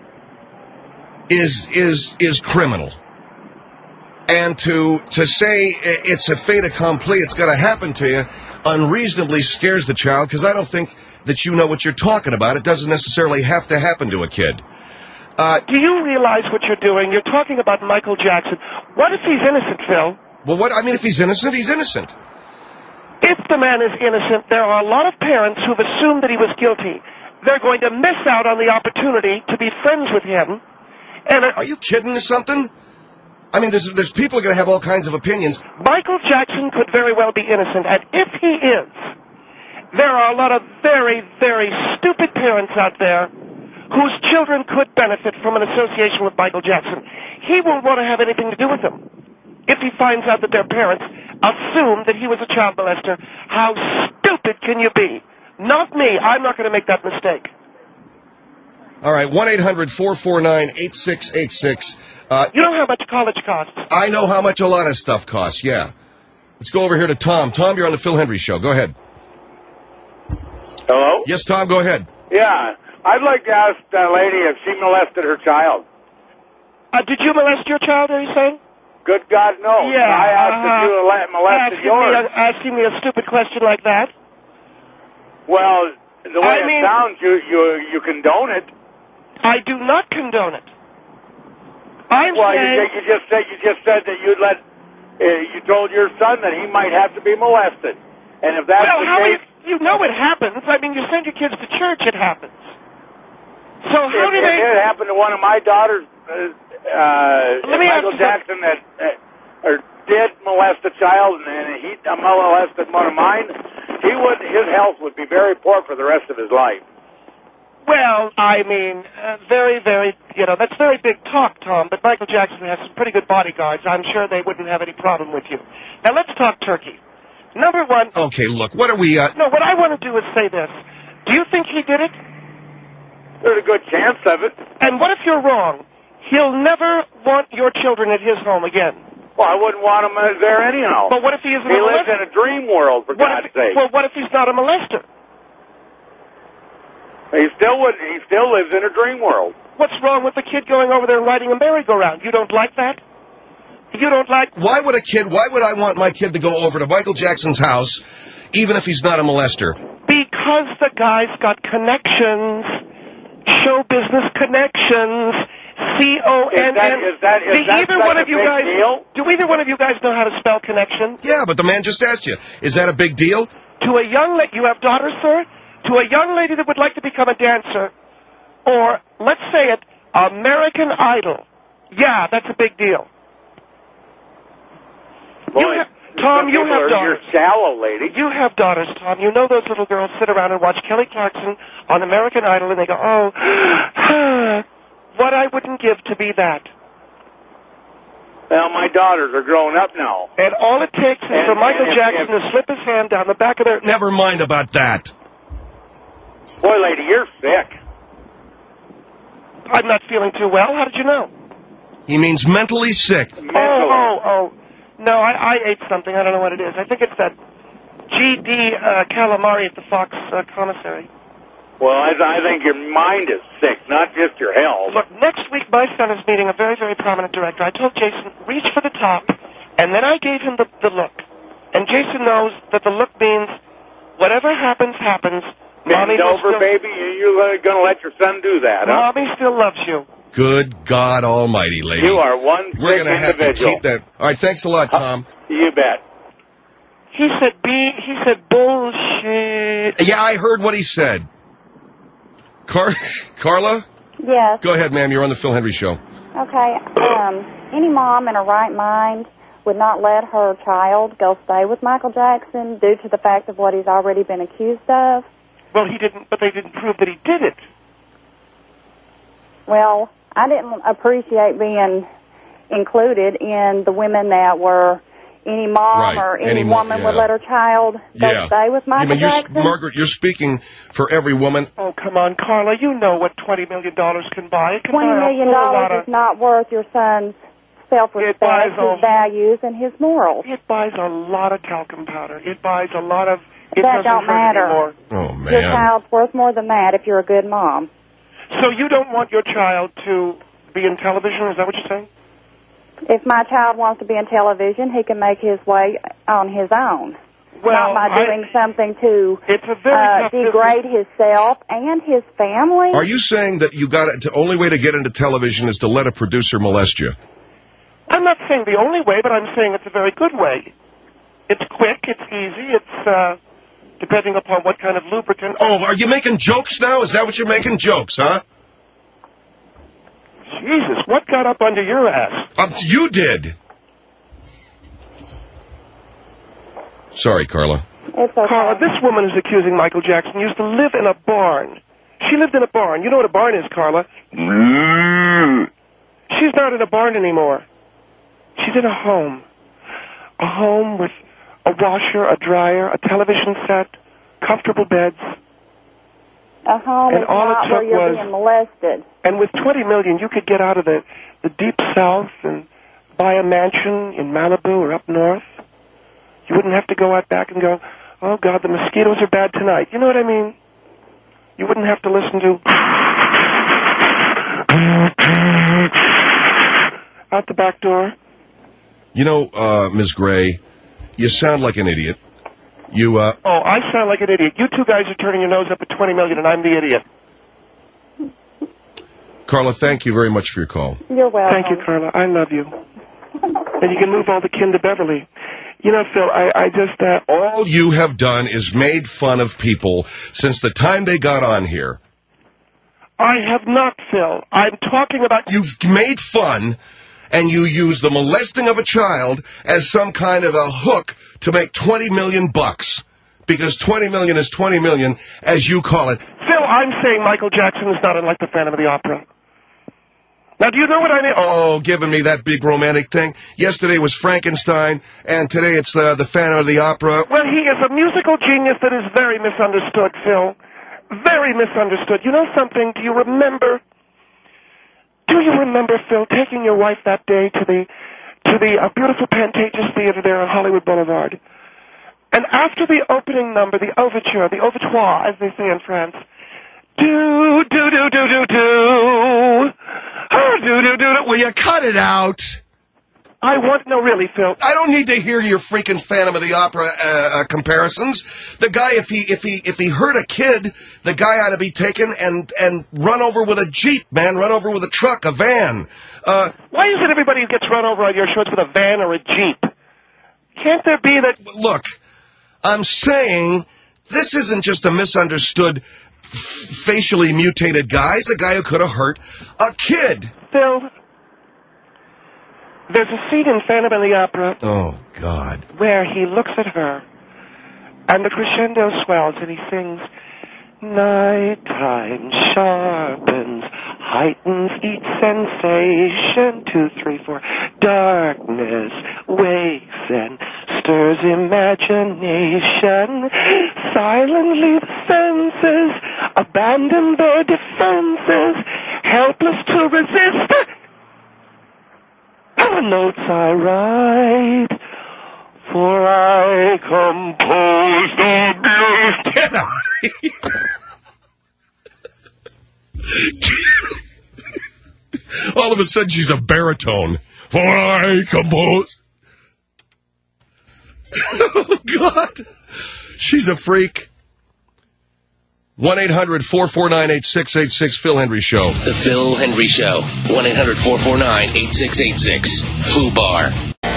is is is criminal. And to to say it's a fait accompli, it's going to happen to you, unreasonably scares the child, because I don't think that you know what you're talking about. It doesn't necessarily have to happen to a kid. Uh, do you realize what you're doing? You're talking about Michael Jackson. What if he's innocent, Phil? Well, what I mean, if he's innocent, he's innocent. If the man is innocent, there are a lot of parents who've assumed that he was guilty. They're going to miss out on the opportunity to be friends with him. And are you kidding or something? I mean, there's, there's people are going to have all kinds of opinions. Michael Jackson could very well be innocent, and if he is, there are a lot of very, very stupid parents out there whose children could benefit from an association with Michael Jackson. He won't want to have anything to do with them if he finds out that their parents assume that he was a child molester. How stupid can you be? Not me. I'm not going to make that mistake. All right, one eight hundred four four nine eight six eight six. Uh, you know how much college costs? I know how much a lot of stuff costs, yeah. Let's go over here to Tom. Tom, you're on the Phil Hendry Show. Go ahead. Hello? Yes, Tom, go ahead. Yeah, I'd like to ask that lady if she molested her child. Uh, did you molest your child, are you saying? Good God, no. Yeah. I asked uh, if you molested asking yours. Me a, asking me a stupid question like that? Well, the way I it mean, sounds, you, you, you condone it. I do not condone it. I'm well, saying... you, you just said you just said that you'd let uh, you told your son that he might have to be molested, and if that's well, the how case, you, you know it happens. I mean, you send your kids to church, it happens. So how if, do if they? it happened to one of my daughters, uh, uh, Let me Michael ask Jackson that uh, or did molest a child, and he uh, molested one of mine, he would his health would be very poor for the rest of his life. Well, I mean, uh, very, very, you know, that's very big talk, Tom, but Michael Jackson has some pretty good bodyguards. I'm sure they wouldn't have any problem with you. Now, let's talk turkey. Number one... Okay, look, what are we... Uh... No, what I want to do is say this. Do you think he did it? There's a good chance of it. And what if you're wrong? He'll never want your children at his home again. Well, I wouldn't want him uh, there anyhow. But what if he isn't he a molester? lives in a dream world, for what God's if, sake. Well, what if he's not a molester? He still would. He still lives in a dream world. What's wrong with the kid going over there and riding a merry-go-round? You don't like that? You don't like... Why would a kid, why would I want my kid to go over to Michael Jackson's house, even if he's not a molester? Because the guy's got connections, show business connections, C O N N. Is that, is do that either such one a of you big guys, deal? Do either one of you guys know how to spell connection? Yeah, but the man just asked you. Is that a big deal? To a young lady, you have daughters, sir? To a young lady that would like to become a dancer, or, let's say it, American Idol. Yeah, that's a big deal. Boy, you have, Tom, you have are, daughters. You're shallow, lady. You have daughters, Tom. You know those little girls sit around and watch Kelly Clarkson on American Idol, and they go, oh, what I wouldn't give to be that. Well, my daughters are growing up now. And all it takes is and, for Michael if, Jackson if, to slip his hand down the back of their... Never mind about that. Boy, lady, you're sick. I'm not feeling too well. How did you know? He means mentally sick. Oh, oh, oh. No, I, I ate something. I don't know what it is. I think it's that G D uh, calamari at the Fox uh, commissary. Well, I, I think your mind is sick, not just your health. Look, next week my son is meeting a very, very prominent director. I told Jason, reach for the top, and then I gave him the, the look. And Jason knows that the look means whatever happens, happens. Bend over, still... baby. You're going to let your son do that, huh? Mommy still loves you. Good God Almighty, lady. You are one We're sick gonna have individual. to keep that. All right, thanks a lot, Tom. Uh, you bet. He said be. He said bullshit. Yeah, I heard what he said. Car Carla? Yes. Go ahead, ma'am. You're on the Phil Hendry Show. Okay. Um, any mom in her right mind would not let her child go stay with Michael Jackson due to the fact of what he's already been accused of. Well, he didn't, but they didn't prove that he did it. Well, I didn't appreciate being included in the women that were any mom right. or any, any woman yeah. would let her child go yeah. stay with Michael you mean you're, Jackson. Margaret, you're speaking for every woman. Oh, come on, Carla. You know what twenty million dollars can buy. It can twenty buy million dollars is not worth your son's self-respect, his a, values, and his morals. It buys a lot of talcum powder. It buys a lot of... It that doesn't don't hurt matter. Anymore. Oh, man. Your child's worth more than that if you're a good mom. So you don't want your child to be in television? Is that what you're saying? If my child wants to be in television, he can make his way on his own. Well, not by doing I, something to it's a very uh, tough degrade business. himself and his family. Are you saying that you got it, the only way to get into television is to let a producer molest you? I'm not saying the only way, but I'm saying it's a very good way. It's quick, it's easy, it's uh, depending upon what kind of lubricant. Oh, are you making jokes now? Is that what you're making, jokes, huh? Jesus, what got up under your ass? Um, you did. Sorry, Carla. It's okay. Carla, this woman is accusing Michael Jackson used to live in a barn. She lived in a barn. You know what a barn is, Carla? She's not in a barn anymore. She's in a home. A home with a washer, a dryer, a television set, comfortable beds. A home And is all it not took where you're was- being molested. And with twenty million, you could get out of the, the deep south and buy a mansion in Malibu or up north. You wouldn't have to go out back and go, oh, God, the mosquitoes are bad tonight. You know what I mean? You wouldn't have to listen to out the back door. You know, uh, Miz Gray, you sound like an idiot. You, uh... Oh, I sound like an idiot. You two guys are turning your nose up at twenty million, and I'm the idiot. Carla, thank you very much for your call. You're welcome. Thank you, Carla. I love you. And you can move all the kin to Beverly. You know, Phil, I, I just... Uh, All you have done is made fun of people since the time they got on here. I have not, Phil. I'm talking about... You've made fun, and you use the molesting of a child as some kind of a hook to make twenty million bucks. Because twenty million is twenty million, as you call it. Phil, I'm saying Michael Jackson is not unlike the Phantom of the Opera. Now, do you know what I mean? Oh, giving me that big romantic thing. Yesterday was Frankenstein, and today it's uh, the Phantom of the Opera. Well, he is a musical genius that is very misunderstood, Phil. Very misunderstood. You know something? Do you remember? Do you remember, Phil, taking your wife that day to the to the uh, beautiful Pantages Theater there on Hollywood Boulevard? And after the opening number, the overture, the overtoire, as they say in France, do do do do do do, oh, do do do do. Will you cut it out? I want no, really, Phil. I don't need to hear your freaking Phantom of the Opera uh, uh, comparisons. The guy, if he if he if he hurt a kid, the guy ought to be taken and and run over with a jeep, man. Run over with a truck, a van. Uh, Why is it everybody who gets run over on your shorts with a van or a jeep? Can't there be that? Look, I'm saying this isn't just a misunderstood, f- facially mutated guy. It's a guy who could have hurt a kid. Phil, there's a scene in Phantom of the Opera Oh, God. where he looks at her, and the crescendo swells, and he sings, nighttime sharpens, heightens each sensation, two, three, four, darkness wakes and stirs imagination, silently the senses abandon their defenses, helpless to resist the notes I write, for I compose the blues. Get out of here. All of a sudden, she's a baritone. For I compose. Oh, God. She's a freak. one eight hundred four four nine eight six eight six, Phil Hendry Show. The Phil Hendry Show. one eight hundred four four nine eight six eight six. FUBAR.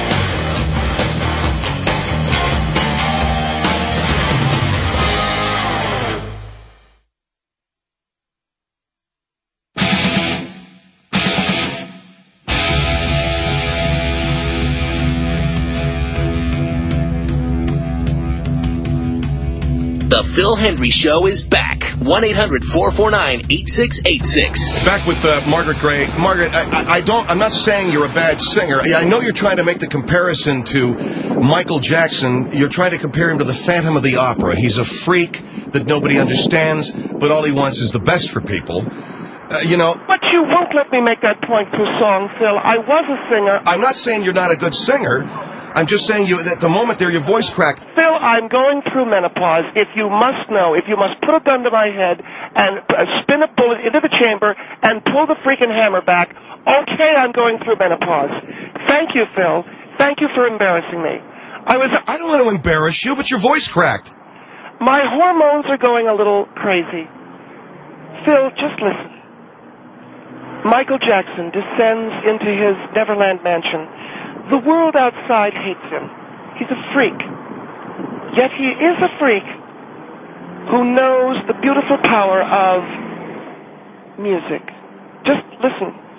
The Phil Hendry Show is back. one eight hundred four four nine eight six eight six. Back with uh, Margaret Gray. Margaret, I, I, I don't. I'm not saying you're a bad singer. I know you're trying to make the comparison to Michael Jackson. You're trying to compare him to the Phantom of the Opera. He's a freak that nobody understands, but all he wants is the best for people. Uh, you know. But you won't let me make that point through song, Phil. I was a singer. I'm not saying you're not a good singer. I'm just saying you at the moment there, your voice cracked. Phil, I'm going through menopause. If you must know, if you must put a gun to my head and uh, spin a bullet into the chamber and pull the freaking hammer back, okay, I'm going through menopause. Thank you, Phil. Thank you for embarrassing me. I was. I don't want to embarrass you, but your voice cracked. My hormones are going a little crazy. Phil, just listen. Michael Jackson descends into his Neverland mansion. The world outside hates him. He's a freak. Yet he is a freak who knows the beautiful power of music. Just listen.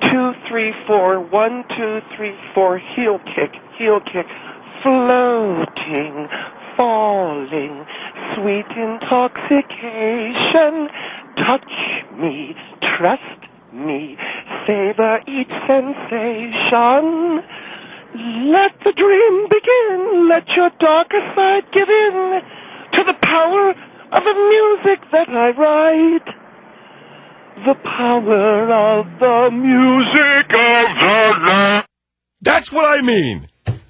two, three, four, one, two, three, four, heel kick, heel kick, floating, falling, sweet intoxication, touch me, trust me, savor each sensation. Let the dream begin, let your darker side give in to the power of the music that I write. The power of the music of the night. That's what I mean.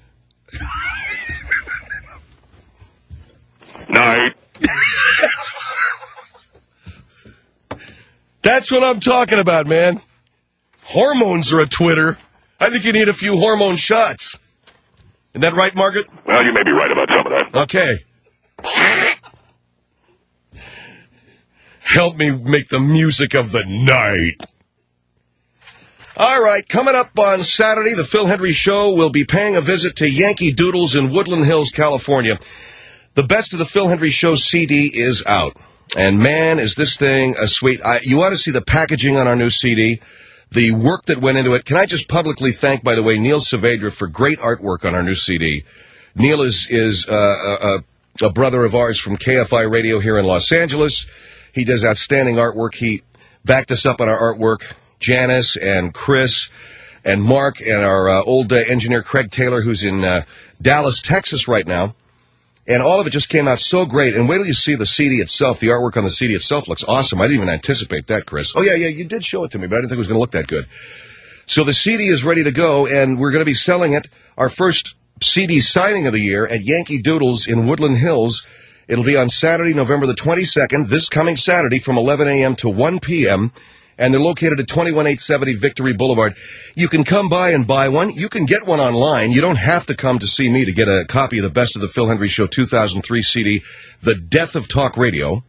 Night. That's what I'm talking about, man. Hormones are a Twitter. I think you need a few hormone shots. Isn't that right, Margaret? Well, you may be right about some of that. Okay. Help me make the music of the night. All right, coming up on Saturday, the Phil Hendry Show will be paying a visit to Yankee Doodles in Woodland Hills, California. The Best of the Phil Hendry Show C D is out. And, man, is this thing a sweet... I, you ought to see the packaging on our new C D, the work that went into it. Can I just publicly thank, by the way, Neil Saavedra for great artwork on our new C D. Neil is, is uh, a, a brother of ours from K F I Radio here in Los Angeles. He does outstanding artwork. He backed us up on our artwork. Janice and Chris and Mark and our uh, old uh, engineer Craig Taylor, who's in uh, Dallas, Texas right now. And all of it just came out so great. And wait till you see the C D itself. The artwork on the C D itself looks awesome. I didn't even anticipate that, Chris. Oh, yeah, yeah, you did show it to me, but I didn't think it was going to look that good. So the C D is ready to go, and we're going to be selling it, our first C D signing of the year, at Yankee Doodles in Woodland Hills. It'll be on Saturday, November the twenty-second, this coming Saturday from eleven a.m. to one p.m., and they're located at twenty-one eight seventy Victory Boulevard. You can come by and buy one. You can get one online. You don't have to come to see me to get a copy of the Best of the Phil Hendry Show two thousand three C D, The Death of Talk Radio.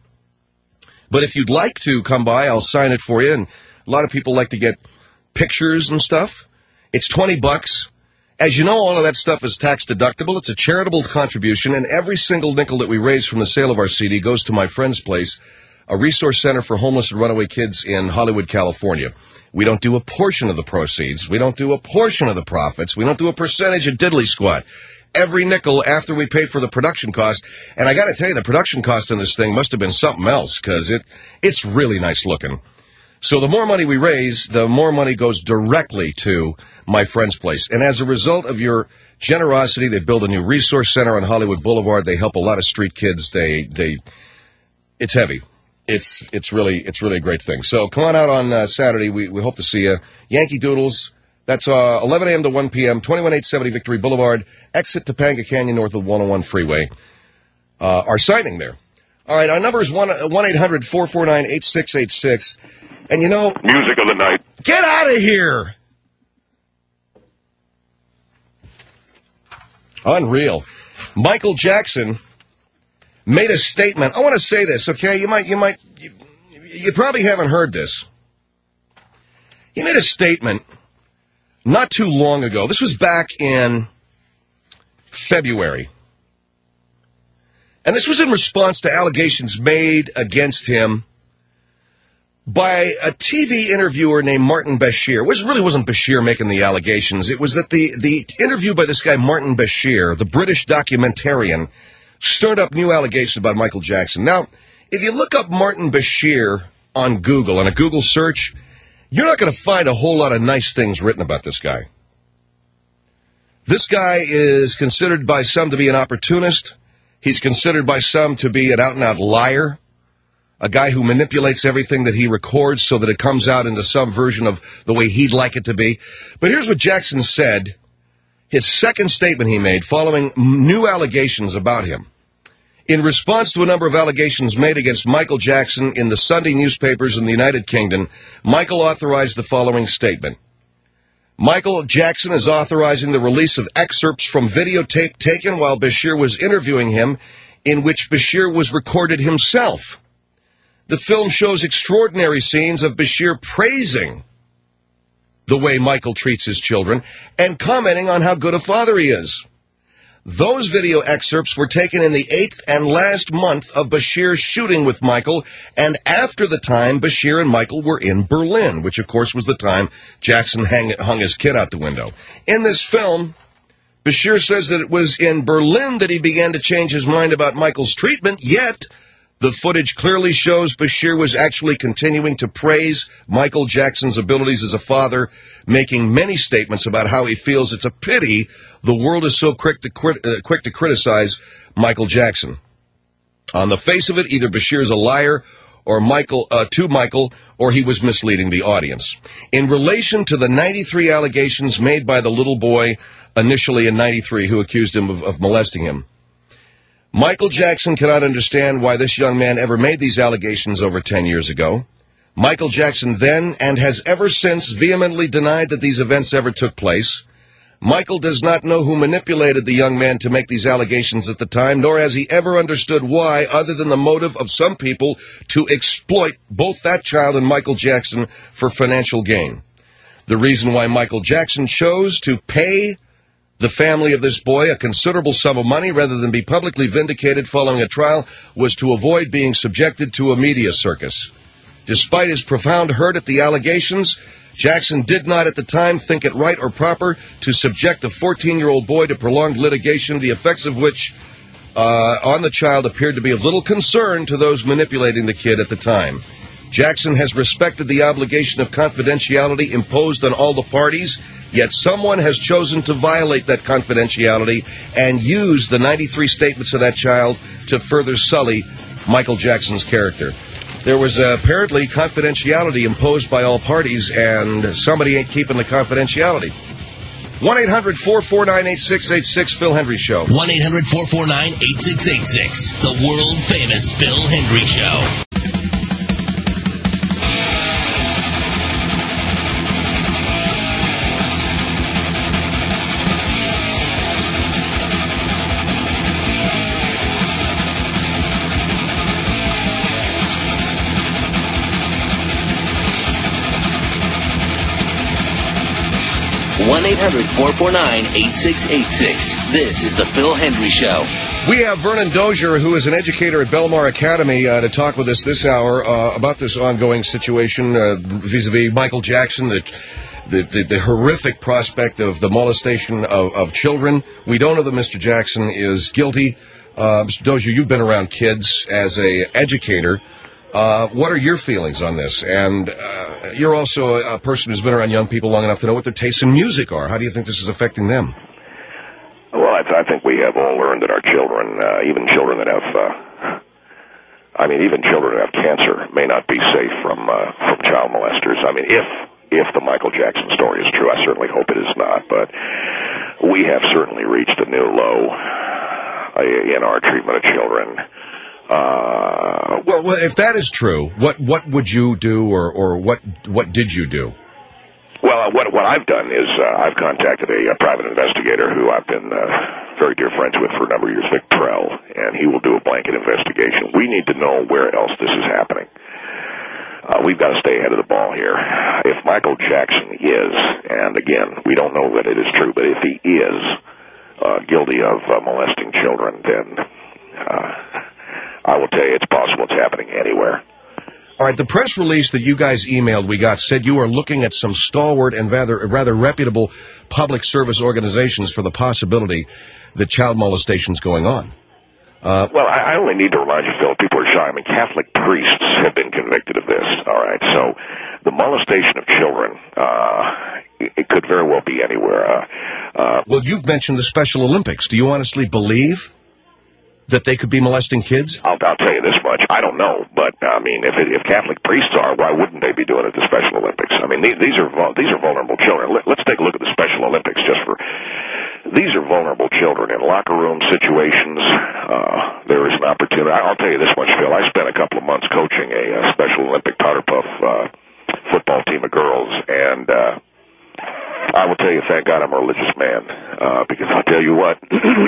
But if you'd like to come by, I'll sign it for you. And a lot of people like to get pictures and stuff. It's twenty bucks. As you know, all of that stuff is tax deductible. It's a charitable contribution, and every single nickel that we raise from the sale of our C D goes to my friend's place, a resource center for homeless and runaway kids in Hollywood, California. We don't do a portion of the proceeds. We don't do a portion of the profits. We don't do a percentage of diddly squat. Every nickel after we pay for the production cost. And I got to tell you, the production cost on this thing must have been something else, because it, it's really nice looking. So the more money we raise, the more money goes directly to my friend's place. And as a result of your generosity, they build a new resource center on Hollywood Boulevard. They help a lot of street kids. They, they, it's heavy. It's, it's really, it's really a great thing. So come on out on uh, Saturday. We, we hope to see you. Yankee Doodles. That's uh, eleven a.m. to one p.m., twenty-one eight seventy Victory Boulevard, exit Topanga Canyon north of one oh one Freeway. Uh, our signing there. All right, our number is one eight hundred four four nine eight six eight six. And you know... Music of the night. Get out of here! Unreal. Michael Jackson made a statement. I want to say this, okay? You might, you might, you, you probably haven't heard this. He made a statement not too long ago. This was back in February. And this was in response to allegations made against him by a T V interviewer named Martin Bashir. It was, really wasn't Bashir making the allegations. It was that the, the interview by this guy, Martin Bashir, the British documentarian, stirred up new allegations about Michael Jackson. Now, if you look up Martin Bashir on Google, on a Google search, you're not going to find a whole lot of nice things written about this guy. This guy is considered by some to be an opportunist. He's considered by some to be an out-and-out liar. A guy who manipulates everything that he records so that it comes out into some version of the way he'd like it to be. But here's what Jackson said, his second statement he made following new allegations about him. In response to a number of allegations made against Michael Jackson in the Sunday newspapers in the United Kingdom, Michael authorized the following statement. Michael Jackson is authorizing the release of excerpts from videotape taken while Bashir was interviewing him, in which Bashir was recorded himself. The film shows extraordinary scenes of Bashir praising the way Michael treats his children and commenting on how good a father he is. Those video excerpts were taken in the eighth and last month of Bashir's shooting with Michael, and after the time Bashir and Michael were in Berlin, which of course was the time Jackson hang, hung his kid out the window. In this film, Bashir says that it was in Berlin that he began to change his mind about Michael's treatment, yet the footage clearly shows Bashir was actually continuing to praise Michael Jackson's abilities as a father, making many statements about how he feels it's a pity the world is so quick to, crit- uh, quick to criticize Michael Jackson. On the face of it, either Bashir is a liar or Michael uh, to Michael, or he was misleading the audience. In relation to the ninety-three allegations made by the little boy initially in ninety-three who accused him of, of molesting him, Michael Jackson cannot understand why this young man ever made these allegations over ten years ago. Michael Jackson then and has ever since vehemently denied that these events ever took place. Michael does not know who manipulated the young man to make these allegations at the time, nor has he ever understood why, other than the motive of some people to exploit both that child and Michael Jackson for financial gain. The reason why Michael Jackson chose to pay the family of this boy a considerable sum of money rather than be publicly vindicated following a trial was to avoid being subjected to a media circus. Despite his profound hurt at the allegations, Jackson did not at the time think it right or proper to subject a fourteen-year-old boy to prolonged litigation, the effects of which uh, on the child appeared to be of little concern to those manipulating the kid at the time. Jackson has respected the obligation of confidentiality imposed on all the parties, yet someone has chosen to violate that confidentiality and use the ninety-three statements of that child to further sully Michael Jackson's character. There was uh, apparently confidentiality imposed by all parties, and somebody ain't keeping the confidentiality. one eight hundred four four nine eight six eight six, Phil Hendry Show. one eight hundred four four nine eight six eight six, the world-famous Phil Hendry Show. one eight hundred four four nine eight six eight six. This is the Phil Hendry Show. We have Vernon Dozier, who is an educator at Belmar Academy, uh, to talk with us this hour uh, about this ongoing situation uh, vis-a-vis Michael Jackson, the, the, the, the horrific prospect of the molestation of, of children. We don't know that Mister Jackson is guilty. Uh, Mister Dozier, you've been around kids as a educator. Uh, what are your feelings on this? And uh, you're also a, a person who's been around young people long enough to know what their tastes in music are. How do you think this is affecting them? Well, I, th- I think we have all learned that our children, uh, even children that have, uh, I mean, even children that have cancer may not be safe from uh, from child molesters. I mean, if if the Michael Jackson story is true, I certainly hope it is not. But we have certainly reached a new low uh, in our treatment of children. Uh, well, well, if that is true, what what would you do, or, or what what did you do? Well, what what I've done is uh, I've contacted a, a private investigator who I've been uh, very dear friends with for a number of years, Vic Trell, and he will do a blanket investigation. We need to know where else this is happening. Uh, we've got to stay ahead of the ball here. If Michael Jackson is, and again, we don't know that it is true, but if he is uh, guilty of uh, molesting children, then uh, I will tell you it's possible it's happening anywhere. All right, the press release that you guys emailed we got said you are looking at some stalwart and rather rather reputable public service organizations for the possibility that child molestation is going on. Uh, well, I, I only need to remind you, Phil, people are shy. I mean, Catholic priests have been convicted of this, all right? So the molestation of children, uh, it, it could very well be anywhere. Uh, uh, well, you've mentioned the Special Olympics. Do you honestly believe that they could be molesting kids? I'll, I'll tell you this much. I don't know, but I mean, if it, if Catholic priests are, why wouldn't they be doing it at the Special Olympics? I mean, these, these are these are vulnerable children. Let, let's take a look at the Special Olympics just for. These are vulnerable children in locker room situations. Uh, there is an opportunity. I'll tell you this much, Phil. I spent a couple of months coaching a, a Special Olympic powder puff uh, football team of girls, and uh, I will tell you, thank God I'm a religious man, uh, because I'll tell you what.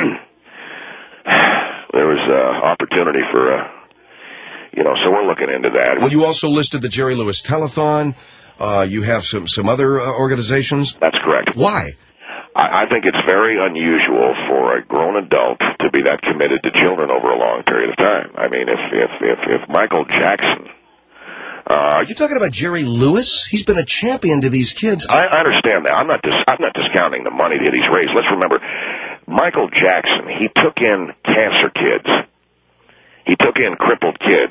There was uh, opportunity for, uh, you know, so we're looking into that. Well, you also listed the Jerry Lewis Telethon. Uh, you have some, some other uh, organizations. That's correct. Why? I, I think it's very unusual for a grown adult to be that committed to children over a long period of time. I mean, if if if, if Michael Jackson... Uh, Are you talking about Jerry Lewis? He's been a champion to these kids. I, I understand that. I'm not dis- I'm not discounting the money that he's raised. Let's remember, Michael Jackson, he took in cancer kids. He took in crippled kids.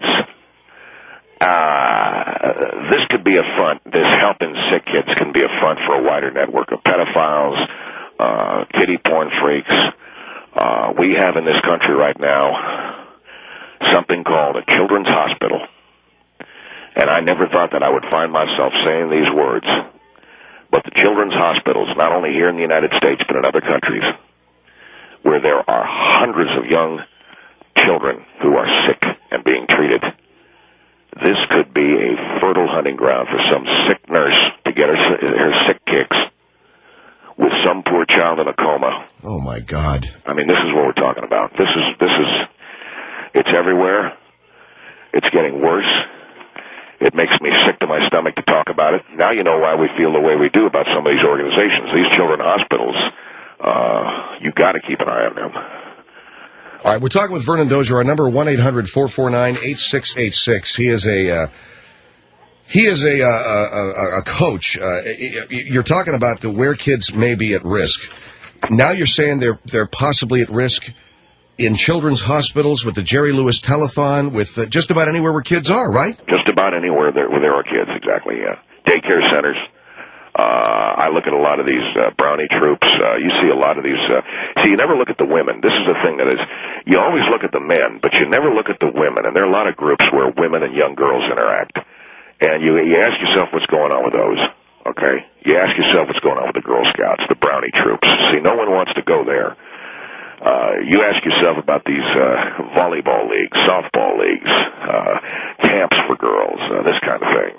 Uh, this could be a front. This helping sick kids can be a front for a wider network of pedophiles, uh, kiddie porn freaks. Uh, we have in this country right now something called a children's hospital. And I never thought that I would find myself saying these words. But the children's hospitals, not only here in the United States, but in other countries, where there are hundreds of young children who are sick and being treated, this could be a fertile hunting ground for some sick nurse to get her, her sick kicks with some poor child in a coma. Oh, my God. I mean, this is what we're talking about. This is, this is, it's everywhere. It's getting worse. It makes me sick to my stomach to talk about it. Now you know why we feel the way we do about some of these organizations. These children hospitals, uh, you got to keep an eye on them. All right, we're talking with Vernon Dozier. Our number, one eight hundred four four nine eight six eight six. He is a... Uh, He is a, uh, a, a coach. Uh, you're talking about the where kids may be at risk. Now you're saying they're they're possibly at risk in children's hospitals with the Jerry Lewis Telethon, with uh, just about anywhere where kids are, right? Just about anywhere there, where there are kids, exactly, yeah. Daycare centers. Uh, I look at a lot of these uh, brownie troops. Uh, you see a lot of these. Uh, see, you never look at the women. This is the thing that is, you always look at the men, but you never look at the women. And there are a lot of groups where women and young girls interact. And you, you ask yourself what's going on with those, okay? You ask yourself what's going on with the Girl Scouts, the brownie troops. See, no one wants to go there. Uh, you ask yourself about these uh, volleyball leagues, softball leagues, uh, camps for girls, uh, this kind of thing.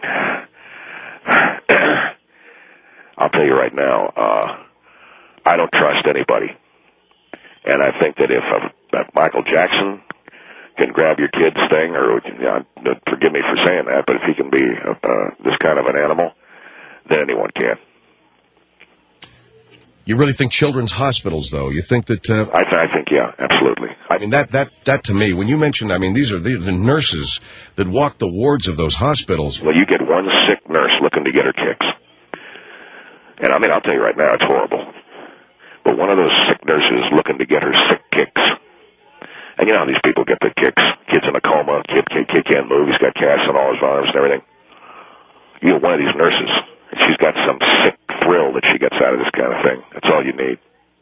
I'll tell you right now, uh, I don't trust anybody. And I think that if, uh, if Michael Jackson can grab your kid's thing, or uh, forgive me for saying that, but if he can be uh, this kind of an animal, then anyone can. You really think children's hospitals, though? You think that... Uh, I, th- I think, yeah, absolutely. I mean, that, that, that to me, when you mentioned, I mean, these are the, the nurses that walk the wards of those hospitals. Well, you get one sick nurse looking to get her kicks. And, I mean, I'll tell you right now, it's horrible. But one of those sick nurses looking to get her sick kicks. And you know how these people get their kicks? Kid's in a coma, kid, kid, kid can't move, he's got casts on all his arms and everything. You get one of these nurses, and she's got some sick thrill that she gets out of this kind of thing. That's all you need.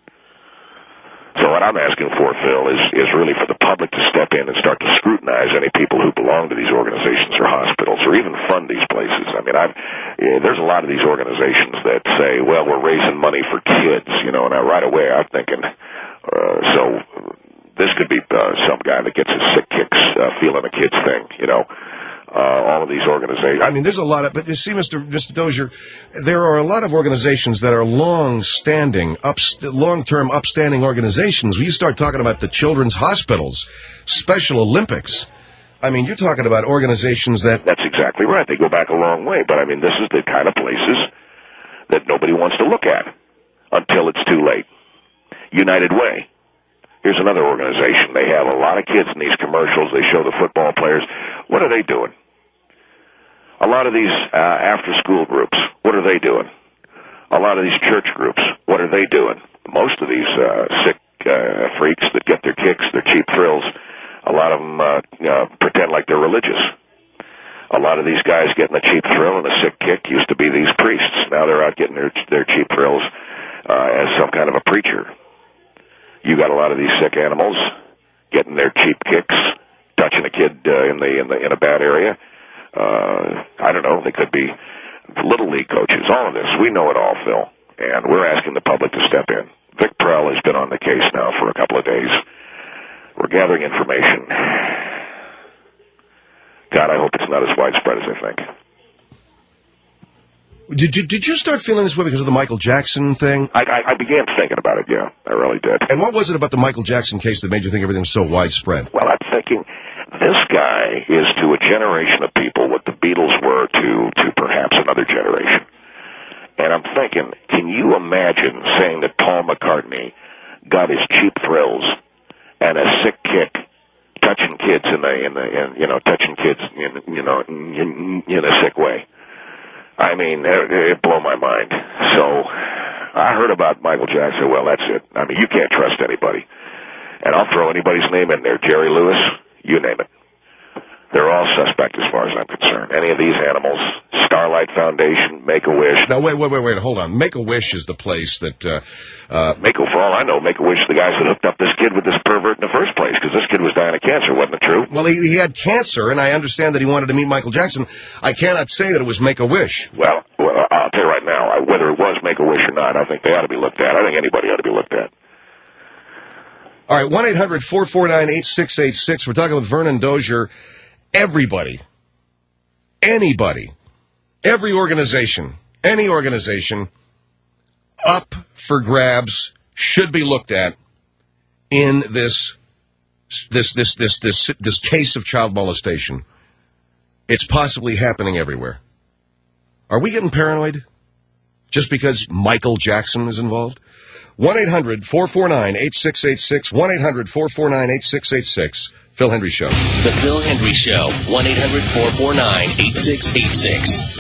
So what I'm asking for, Phil, is, is really for the public to step in and start to scrutinize any people who belong to these organizations or hospitals or even fund these places. I mean, I've, yeah, there's a lot of these organizations that say, well, we're raising money for kids, you know, and I, right away I'm thinking, uh, so this could be uh, some guy that gets his sick kicks uh, feeling a kid's thing, you know. Uh, all of these organizations. I mean, there's a lot of, but you see, Mister Mister Dozier, there are a lot of organizations that are long-standing, up, long-term, upstanding organizations. When you start talking about the children's hospitals, Special Olympics, I mean, you're talking about organizations that... That's exactly right. They go back a long way, but I mean, this is the kind of places that nobody wants to look at until it's too late. United Way. Here's another organization. They have a lot of kids in these commercials. They show the football players. What are they doing? A lot of these uh, after-school groups, what are they doing? A lot of these church groups, what are they doing? Most of these uh, sick uh, freaks that get their kicks, their cheap thrills, a lot of them uh, uh, pretend like they're religious. A lot of these guys getting a cheap thrill and a sick kick used to be these priests. Now they're out getting their, their cheap thrills uh, as some kind of a preacher. You got a lot of these sick animals getting their cheap kicks, touching a kid uh, in the in the in a bad area. Uh, I don't know. They could be little league coaches. All of this, we know it all, Phil, and we're asking the public to step in. Vic Prell has been on the case now for a couple of days. We're gathering information. God, I hope it's not as widespread as I think. Did you, did you start feeling this way because of the Michael Jackson thing? I, I, I began thinking about it, yeah. I really did. And what was it about the Michael Jackson case that made you think everything was so widespread? Well, I'm thinking this guy is to a generation of people what the Beatles were to, to perhaps another generation. And I'm thinking, can you imagine saying that Paul McCartney got his cheap thrills and a sick kick touching kids in the, in the, in, you know, touching kids, in, you know, in, in a sick way? I mean, it, it blew my mind. So I heard about Michael Jackson. Well, that's it. I mean, you can't trust anybody. And I'll throw anybody's name in there. Jerry Lewis, you name it. They're all suspect as far as I'm concerned. Any of these animals, Starlight Foundation, Make-A-Wish. Now, wait, wait, wait, wait, hold on. Make-A-Wish is the place that... Uh, uh, Make-A, for all I know, Make-A-Wish is the guys that hooked up this kid with this pervert in the first place, because this kid was dying of cancer, wasn't it true? Well, he, he had cancer, and I understand that he wanted to meet Michael Jackson. I cannot say that it was Make-A-Wish. Well, well I'll tell you right now, whether it was Make-A-Wish or not, I think they ought to be looked at. I think anybody ought to be looked at. All right, one eight hundred four four nine eight six eight six. We're talking with Vernon Dozier. Everybody, anybody, every organization, any organization up for grabs should be looked at in this this this this this this case of child molestation. It's possibly happening everywhere. Are we getting paranoid just because Michael Jackson is involved? one eight hundred four four nine eight six eight six, one eight hundred four four nine eight six eight six. Phil Hendry Show. The Phil Hendry Show, one eight hundred four four nine eight six eight six.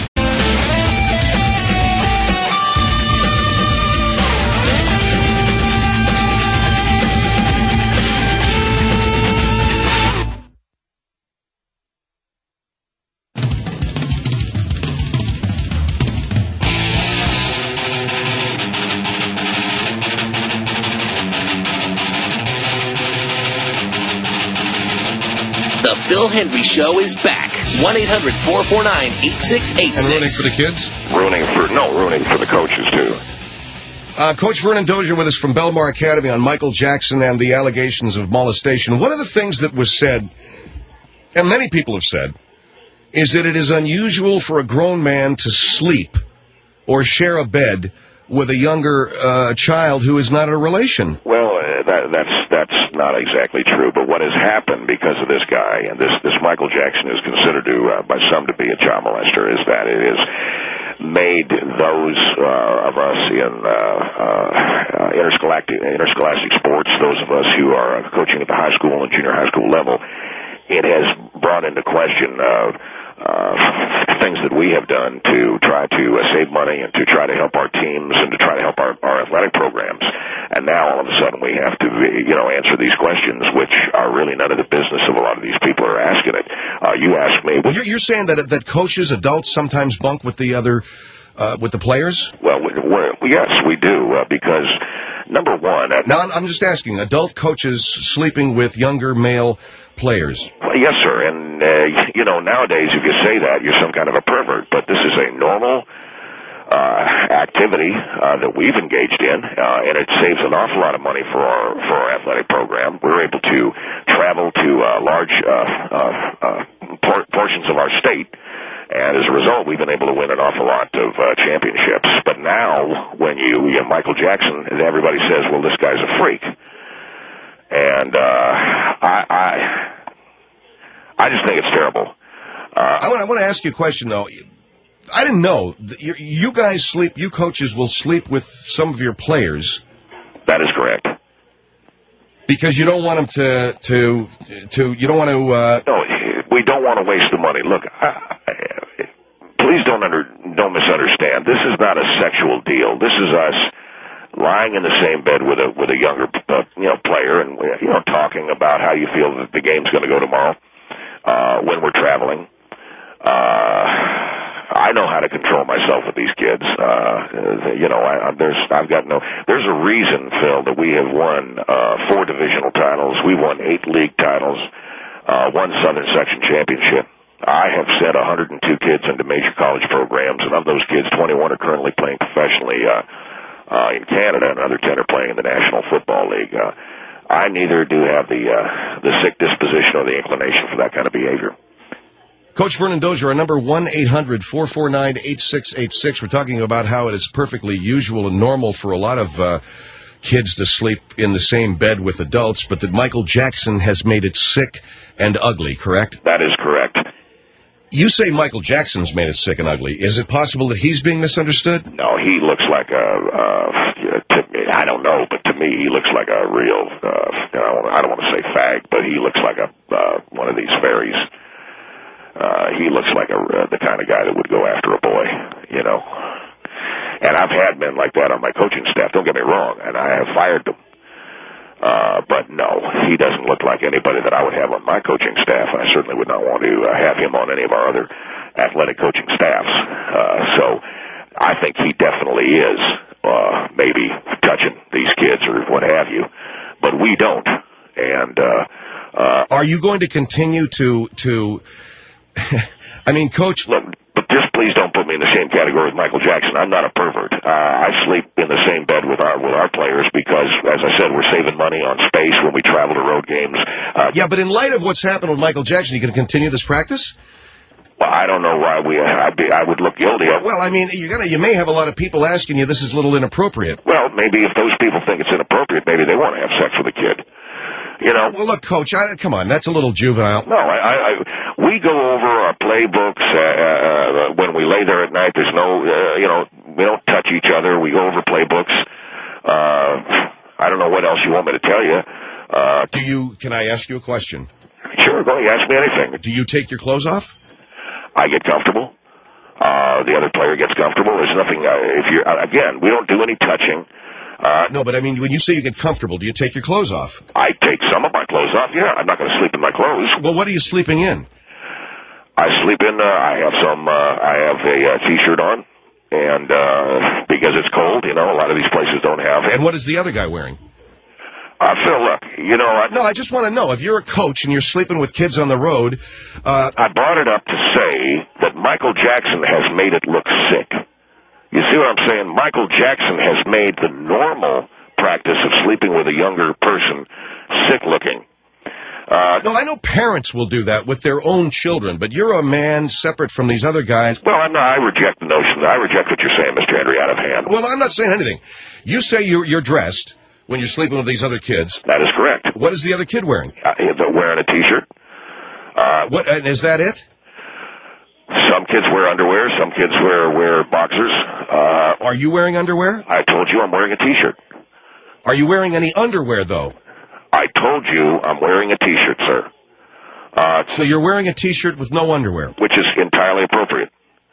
Phil Hendry Show is back. one eight hundred four four nine eight six eight six. And ruining for the kids? Ruining for, no, ruining for the coaches, too. Uh, Coach Vernon Dozier with us from Belmar Academy on Michael Jackson and the allegations of molestation. One of the things that was said, and many people have said, is that it is unusual for a grown man to sleep or share a bed with a younger uh, child who is not a relation. Well, uh, that, that's that's not exactly true. But what has happened because of this guy, and this, this Michael Jackson is considered to, uh, by some to be a child molester, is that it has made those uh, of us in uh, uh, interscholastic, interscholastic sports, those of us who are coaching at the high school and junior high school level, it has brought into question uh, uh, things that we have done to try to uh, save money and to try to help our teams and to try to help our, our athletic programs. And now all of a sudden we have to, you know, answer these questions, which are really none of the business of a lot of these people who are asking it. Uh, you ask me. Well, you're, you're saying that that coaches, adults, sometimes bunk with the other, uh, with the players? Well, we, we're, yes, we do, uh, because number one. Uh, now, I'm, I'm just asking, adult coaches sleeping with younger male players. Well, yes, sir. And, uh, you know, nowadays, if you say that, you're some kind of a pervert. But this is a normal uh, activity uh, that we've engaged in, uh, and it saves an awful lot of money for our for our athletic program. We're able to travel to uh, large uh, uh, uh, por- portions of our state, and as a result, we've been able to win an awful lot of uh, championships. But now, when you, you know, Michael Jackson, everybody says, well, this guy's a freak. And uh, I, I, I just think it's terrible. Uh, I want, I want to ask you a question, though. I didn't know. You, you guys sleep, you coaches will sleep with some of your players. That is correct. Because you don't want them to, to, to you don't want to... Uh... No, we don't want to waste the money. Look, I, I, please don't under, don't misunderstand. This is not a sexual deal. This is us lying in the same bed with a with a younger uh, you know player, and you know talking about how you feel that the game's going to go tomorrow uh, when we're traveling. Uh, I know how to control myself with these kids. Uh, you know, I, there's I've got no. There's a reason, Phil, that we have won uh, four divisional titles. We won eight league titles, uh, one Southern Section championship. I have sent one hundred two kids into major college programs, and of those kids, twenty-one are currently playing professionally uh, uh, in Canada, and another ten are playing in the National Football League. Uh, I neither do have the uh, the sick disposition or the inclination for that kind of behavior. Coach Vernon Dozier, our number one eight hundred four four nine eight six eight six. We're talking about how it is perfectly usual and normal for a lot of uh, kids to sleep in the same bed with adults, but that Michael Jackson has made it sick and ugly, correct? That is correct. You say Michael Jackson's made it sick and ugly. Is it possible that he's being misunderstood? No, he looks like a, uh, to me, I don't know, but to me he looks like a real, uh, you know, I don't want to say fag, but he looks like a uh, one of these fairies. Uh, he looks like a, uh, the kind of guy that would go after a boy, you know. And I've had men like that on my coaching staff, don't get me wrong, and I have fired them. Uh, but no, he doesn't look like anybody that I would have on my coaching staff. I certainly would not want to uh, have him on any of our other athletic coaching staffs. Uh, so I think he definitely is uh, maybe touching these kids or what have you, but we don't. And uh, uh, are you going to continue to to? I mean, Coach. Look, but just please don't put me in the same category with Michael Jackson. I'm not a pervert. Uh, I sleep in the same bed with our with our players because, as I said, we're saving money on space when we travel to road games. Uh, yeah, but in light of what's happened with Michael Jackson, you going to continue this practice? Well, I don't know why we. I'd be, I would look guilty of. Well, I mean, you're gonna. You may have a lot of people asking you this is a little inappropriate. Well, maybe if those people think it's inappropriate, maybe they want to have sex with a kid. You know. Well, look, Coach. I, come on, that's a little juvenile. No, I, I, I we go over our playbooks uh, uh, when we lay there at night. There's no, uh, you know, we don't touch each other. We go over playbooks. Uh, I don't know what else you want me to tell you. Uh, Do you? Can I ask you a question? Sure, go ahead. Ask me anything. Do you take your clothes off? I get comfortable. Uh, the other player gets comfortable. There's nothing. Uh, if you're uh, again, we don't do any touching. Uh, no, but I mean, when you say you get comfortable, do you take your clothes off? I take some of my clothes off, yeah. I'm not going to sleep in my clothes. Well, what are you sleeping in? I sleep in, uh, I have some, uh, I have a uh, T-shirt on, and uh, because it's cold, you know, a lot of these places don't have it. And what is the other guy wearing? Uh, Phil, look, you know... I, no, I just want to know, if you're a coach and you're sleeping with kids on the road... Uh, I brought it up to say that Michael Jackson has made it look sick. You see what I'm saying? Michael Jackson has made the normal practice of sleeping with a younger person sick-looking. Uh, no, I know parents will do that with their own children, but you're a man separate from these other guys. Well, I'm not, I reject the notion. I reject what you're saying, Mister Henry, out of hand. Well, I'm not saying anything. You say you're, you're dressed when you're sleeping with these other kids. That is correct. What is the other kid wearing? Uh, they're wearing a T-shirt. Uh, what, and is that it? Some kids wear underwear. Some kids wear wear boxers. Uh, Are you wearing underwear? I told you I'm wearing a T-shirt. Are you wearing any underwear, though? I told you I'm wearing a T-shirt, sir. Uh, so you're wearing a T-shirt with no underwear? Which is entirely appropriate.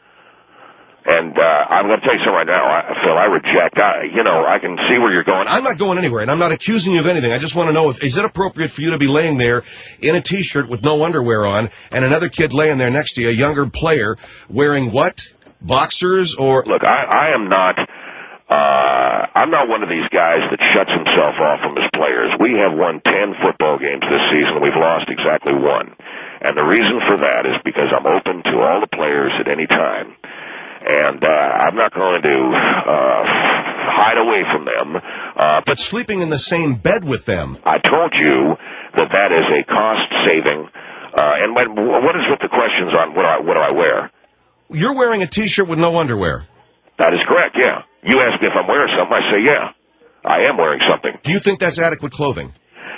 And uh, I'm going to tell you something right now, I, Phil, I reject, I, you know, I can see where you're going. I'm not going anywhere, and I'm not accusing you of anything. I just want to know, if is it appropriate for you to be laying there in a T-shirt with no underwear on, and another kid laying there next to you, a younger player, wearing what? Boxers or... Look, I, I am not... Uh, I'm not one of these guys that shuts himself off from his players. We have won ten football games this season. We've lost exactly one. And the reason for that is because I'm open to all the players at any time. And uh, I'm not going to uh, hide away from them. Uh, but sleeping in the same bed with them. I told you that that is a cost-saving. Uh, and when, what is with the questions on what, I, what do I wear? You're wearing a T-shirt with no underwear. That is correct, yeah. You ask me if I'm wearing something, I say, yeah, I am wearing something. Do you think that's adequate clothing?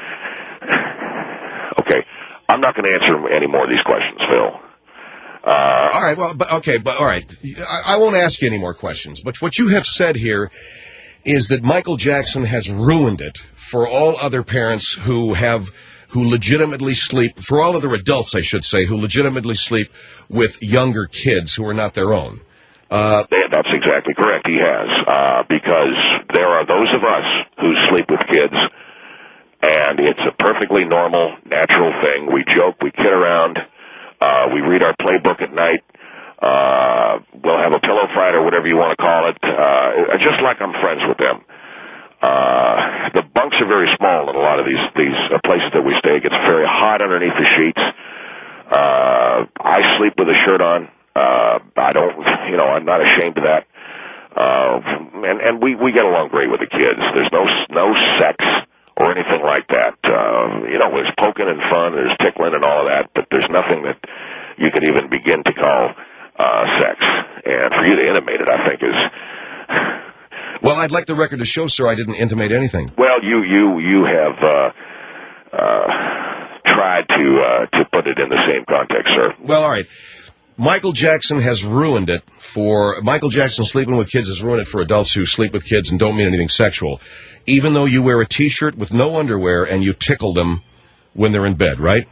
Okay, I'm not going to answer any more of these questions, Phil. Uh, all right, well, but okay, but all right. I, I won't ask you any more questions. But what you have said here is that Michael Jackson has ruined it for all other parents who have, who legitimately sleep, for all other adults, I should say, who legitimately sleep with younger kids who are not their own. Uh, That's exactly correct. He has, uh, because there are those of us who sleep with kids, and it's a perfectly normal, natural thing. We joke, we kid around, uh, we read our playbook at night. Uh, we'll have a pillow fight or whatever you want to call it, uh, just like I'm friends with them. Uh, the bunks are very small in a lot of these these uh, places that we stay. It gets very hot underneath the sheets. Uh, I sleep with a shirt on. Uh, I don't, you know, I'm not ashamed of that. Uh, and, and we, we get along great with the kids. There's no, no sex or anything like that. Uh, you know, there's poking and fun, there's tickling and all of that, but there's nothing that you could even begin to call, uh, sex. And for you to intimate it, I think is... Well, I'd like the record to show, sir, I didn't intimate anything. Well, you, you, you have, uh, uh, tried to, uh, to put it in the same context, sir. Well, all right. Michael Jackson has ruined it for, Michael Jackson sleeping with kids has ruined it for adults who sleep with kids and don't mean anything sexual. Even though you wear a T-shirt with no underwear and you tickle them when they're in bed, right?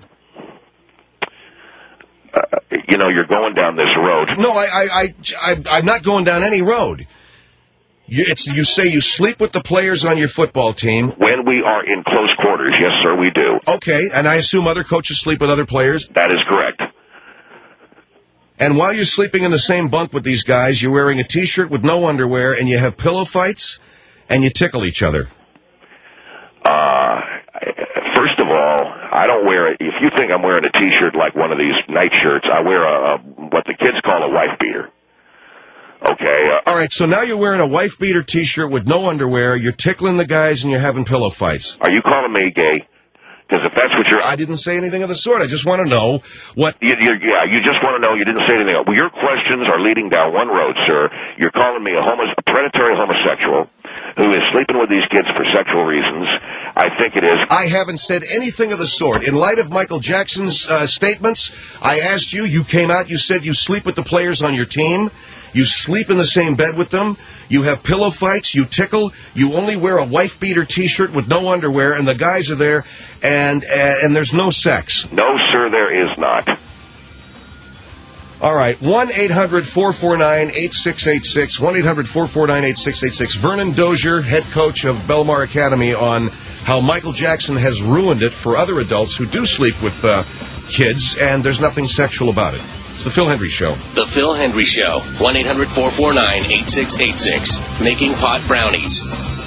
Uh, you know, you're going down this road. No, I, I, I, I I'm not going down any road. You, it's, you say you sleep with the players on your football team. When we are in close quarters, yes, sir, we do. Okay, and I assume other coaches sleep with other players? That is correct. And while you're sleeping in the same bunk with these guys, you're wearing a T-shirt with no underwear, and you have pillow fights, and you tickle each other. Uh, first of all, I don't wear it. If you think I'm wearing a T-shirt like one of these night shirts, I wear a, a what the kids call a wife beater. Okay. Uh, all right, so now you're wearing a wife beater T-shirt with no underwear, you're tickling the guys, and you're having pillow fights. Are you calling me gay? Because if that's what you're... I didn't say anything of the sort. I just want to know what... You, you, yeah, you just want to know. You didn't say anything. Well, your questions are leading down one road, sir. You're calling me a, homo- a predatory homosexual who is sleeping with these kids for sexual reasons. I think it is. I haven't said anything of the sort. In light of Michael Jackson's uh, statements, I asked you, you came out, you said you sleep with the players on your team. You sleep in the same bed with them. You have pillow fights. You tickle. You only wear a wife-beater T-shirt with no underwear, and the guys are there, and, and and there's no sex. No, sir, there is not. All right, one eight hundred four four nine eight six eight six, one eight hundred four four nine eight six eight six. Vernon Dozier, head coach of Belmar Academy, on how Michael Jackson has ruined it for other adults who do sleep with uh, kids, and there's nothing sexual about it. It's the Phil Hendry Show. The Phil Hendry Show. one eight hundred four four nine eight six eight six. Making pot brownies.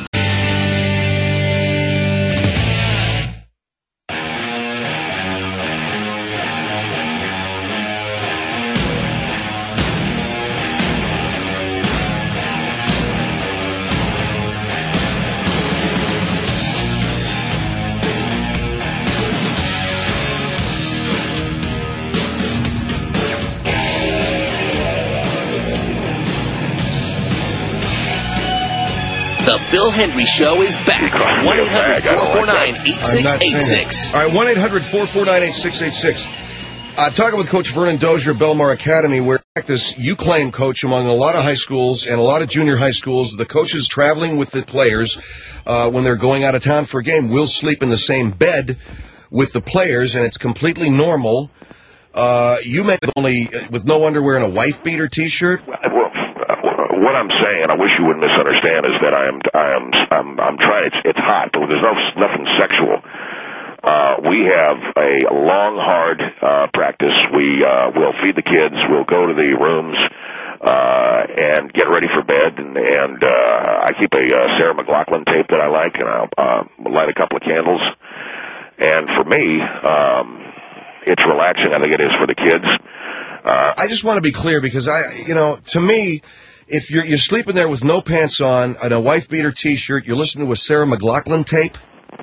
The Phil Hendry Show is back. one eight hundred four four nine eight six eight six. All right, one eight hundred four four nine eight six eight six. I'm talking with Coach Vernon Dozier of Belmar Academy, where in practice, you claim, Coach, among a lot of high schools and a lot of junior high schools, the coaches traveling with the players uh, when they're going out of town for a game will sleep in the same bed with the players, and it's completely normal. Uh, you meant only with no underwear and a wife-beater T-shirt? Well, what I'm saying, I wish you wouldn't misunderstand, is that I am, I am, I'm, I'm trying. It's, it's hot, but there's no nothing sexual. Uh, we have a long, hard uh, practice. We uh, will feed the kids. We'll go to the rooms uh, and get ready for bed. And, and uh, I keep a uh, Sarah McLachlan tape that I like, and I'll uh, light a couple of candles. And for me, um, it's relaxing. I think it is for the kids. Uh, I just want to be clear because I, you know, to me, if you're you're sleeping there with no pants on and a wife beater T-shirt, you're listening to a Sarah McLachlan tape.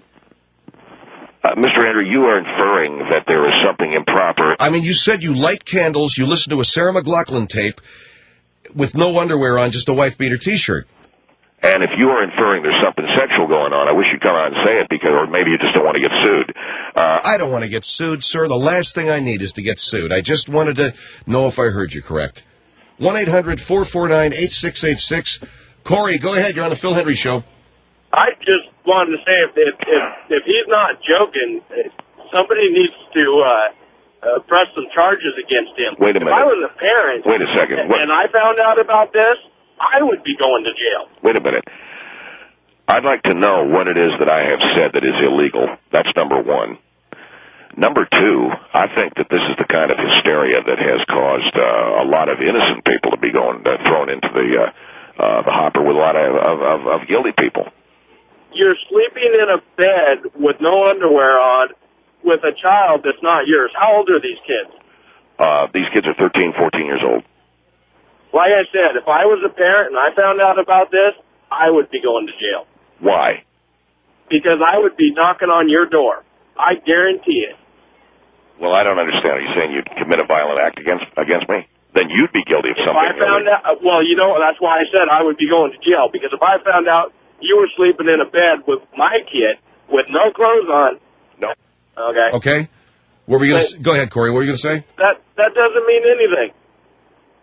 Uh, Mister Andrew, you are inferring that there is something improper. I mean, you said you light candles, you listen to a Sarah McLachlan tape with no underwear on, just a wife beater T-shirt. And if you are inferring there's something sexual going on, I wish you'd come out and say it, because, or maybe you just don't want to get sued. Uh, I don't want to get sued, sir. The last thing I need is to get sued. I just wanted to know if I heard you correct. one eight hundred four four nine eight six eight six. Corey, go ahead. You're on the Phil Hendry Show. I just wanted to say, if if if, if he's not joking, somebody needs to uh, uh, press some charges against him. Wait a minute. If I was a parent, wait a second, and, what? and I found out about this, I would be going to jail. Wait a minute. I'd like to know what it is that I have said that is illegal. That's number one. Number two, I think that this is the kind of hysteria that has caused uh, a lot of innocent people to be going uh, thrown into the uh, uh, the hopper with a lot of, of, of, of guilty people. You're sleeping in a bed with no underwear on with a child that's not yours. How old are these kids? Uh, these kids are thirteen, fourteen years old. Like I said, if I was a parent and I found out about this, I would be going to jail. Why? Because I would be knocking on your door. I guarantee it. Well, I don't understand. Are you saying you'd commit a violent act against against me? Then you'd be guilty of If something. I found out, well, you know, that's why I said I would be going to jail. Because if I found out you were sleeping in a bed with my kid with no clothes on. No. Okay. Okay. What were you going to go ahead, Corey? What were you going to say? That that doesn't mean anything.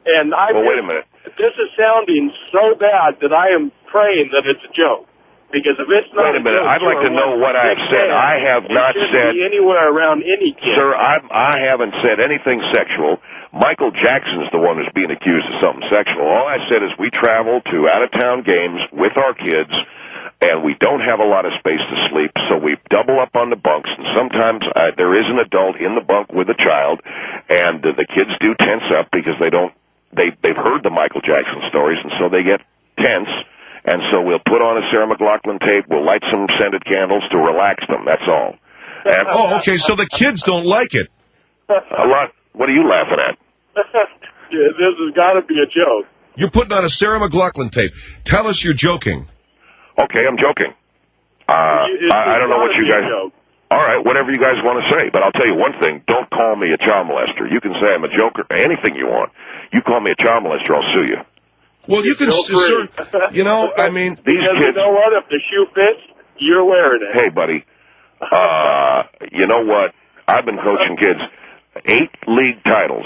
And I Well, just, wait a minute. This is sounding so bad that I am praying that it's a joke. Because if it's not Wait a minute. joke, I'd like you're to know one what I have big said. fan. I have You not shouldn't said... be anywhere around any kid. Sir, I, I haven't said anything sexual. Michael Jackson's the one who's being accused of something sexual. All I said is we travel to out-of-town games with our kids, and we don't have a lot of space to sleep, so we double up on the bunks, and sometimes uh, there is an adult in the bunk with a child, and uh, the kids do tense up because they don't, they, they've heard the Michael Jackson stories, and so they get tense, and so we'll put on a Sarah McLachlan tape, we'll light some scented candles to relax them, that's all. And, oh, okay, so the kids don't like it. A lot. What are you laughing at? Yeah, this has got to be a joke. You're putting on a Sarah McLachlan tape. Tell us you're joking. Okay, I'm joking. Uh, It's I, I don't know what gotta you be a guys... joke. All right, whatever you guys want to say. But I'll tell you one thing. Don't call me a child molester. You can say I'm a joker, anything you want. You call me a child molester, I'll sue you. Well, you can... Feel free. Sir, you know, I mean... These Because kids... you know what? If the shoe fits, you're wearing it. Hey, buddy. Uh, you know what? I've been coaching kids. Eight league titles.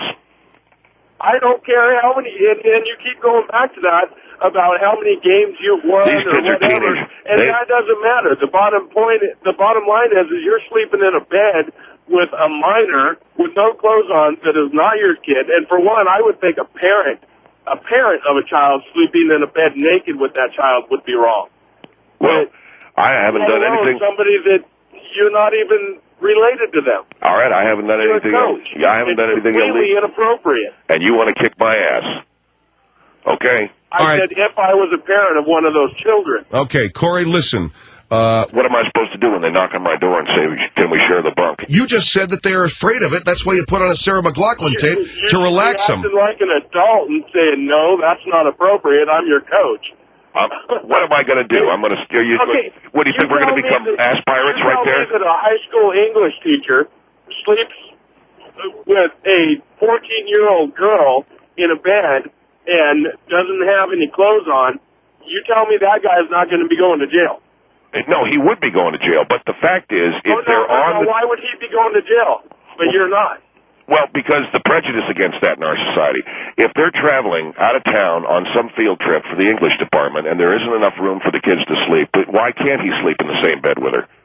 I don't care how many, and, and you keep going back to that about how many games you've won These or kids are whatever, teenagers. and They- that doesn't matter. The bottom point, the bottom line is, is you're sleeping in a bed with a minor with no clothes on that is not your kid. And for one, I would think a parent, a parent of a child sleeping in a bed naked with that child would be wrong. Well, I haven't Let done alone anything... somebody that you're not even related to them. All right, I haven't done You're a anything... coach. Yeah, I haven't It's done anything completely illegal. inappropriate. And you want to kick my ass. Okay? I said if I was a parent of one of those children. Okay, Corey, listen. Uh, what am I supposed to do when they knock on my door and say, can we share the bunk? You just said that they're afraid of it. That's why you put on a Sarah McLachlan tape You to relax you're them. acting like an adult and saying, no, that's not appropriate. I'm your coach. Um, what am I going to do? I'm going to steer you... Okay, what do you, think we're going to become that, ass pirates you right tell there? me that a high school English teacher sleeps with a fourteen-year-old girl in a bed and doesn't have any clothes on. You tell me that guy is not going to be going to jail. No, he would be going to jail. But the fact is, if oh, no, they're no, on no, the... why would he be going to jail? But you're not. Well, because the prejudice against that in our society. If they're traveling out of town on some field trip for the English department and there isn't enough room for the kids to sleep, but why can't he sleep in the same bed with her?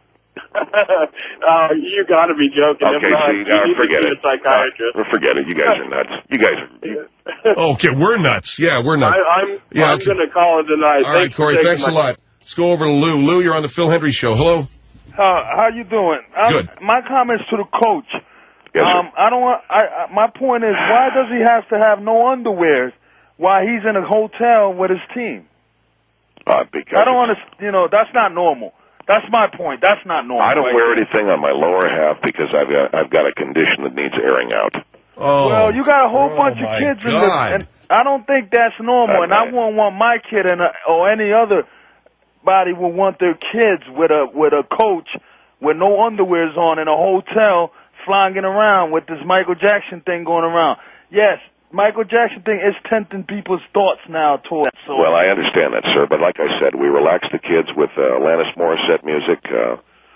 uh, you got to be joking. Okay, if not, see, you now need forget to see it. a psychiatrist. Uh, forget it. You guys are nuts. You guys are... You... Okay, we're nuts. Yeah, we're nuts. I, I'm, Yeah, I'm okay. going to call it tonight. All right, Thanks for Corey, taking thanks my- a lot. Let's go over to Lou. Lou, you're on the Phil Hendry Show. Hello. How how you doing? Um, Good. My comments to the coach. Yes, sir. um, I don't want. I, I my point is, why does he have to have no underwear while he's in a hotel with his team? Uh, because I don't understand. You know, that's not normal. That's my point. That's not normal. I don't right wear there. anything on my lower half because I've got, I've got a condition that needs airing out. Oh. Well, you got a whole Oh, bunch of my kids in God. this, and I don't think that's normal. And I wouldn't want my kid and a, or any other body would want their kids with a with a coach with no underwears on in a hotel, flogging around with this Michael Jackson thing going around. Yes, Michael Jackson thing is tempting people's thoughts now towards. So Well, I understand that, sir, but like I said, we relax the kids with uh, Alanis Morissette music. Uh,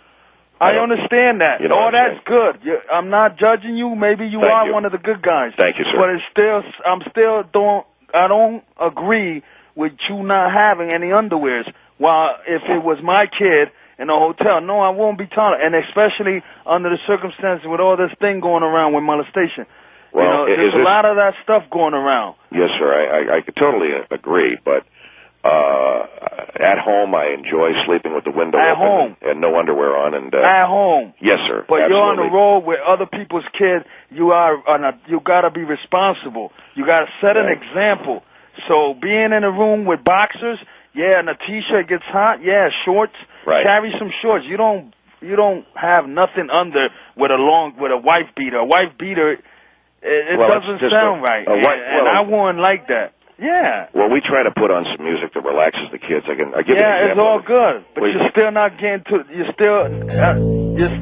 I understand that. You know oh, what I'm that's good. You, I'm not judging you. Maybe you Thank are you. one of the good guys. Thank you, sir. But it's still, I'm still don't, I don't agree with you not having any underwears. While if it was my kid in a hotel, no, I won't be tolerant. And especially under the circumstances with all this thing going around with molestation. Well, you know, is there's a this- lot of that stuff going around. yes, sir, I, I, I could totally agree, but uh, at home I enjoy sleeping with the window At open home. And, and no underwear on. And uh, At home. yes, sir. But you're on the absolutely. road with other people's kids. You are on a, you got to be responsible. You got to set an Right. example. So being in a room with boxers, yeah, and a t-shirt gets hot, yeah, shorts. Right. Carry some shorts. You don't you don't have nothing under with a long with a wife beater. A wife beater, it, it Well, it's doesn't just sound a- right, a and, wife- and well- I wouldn't like that. Yeah. Well, we try to put on some music that relaxes the kids. I can I give you an Yeah, it's example. all good, but Well, you're still not getting to. You're still. Uh, just,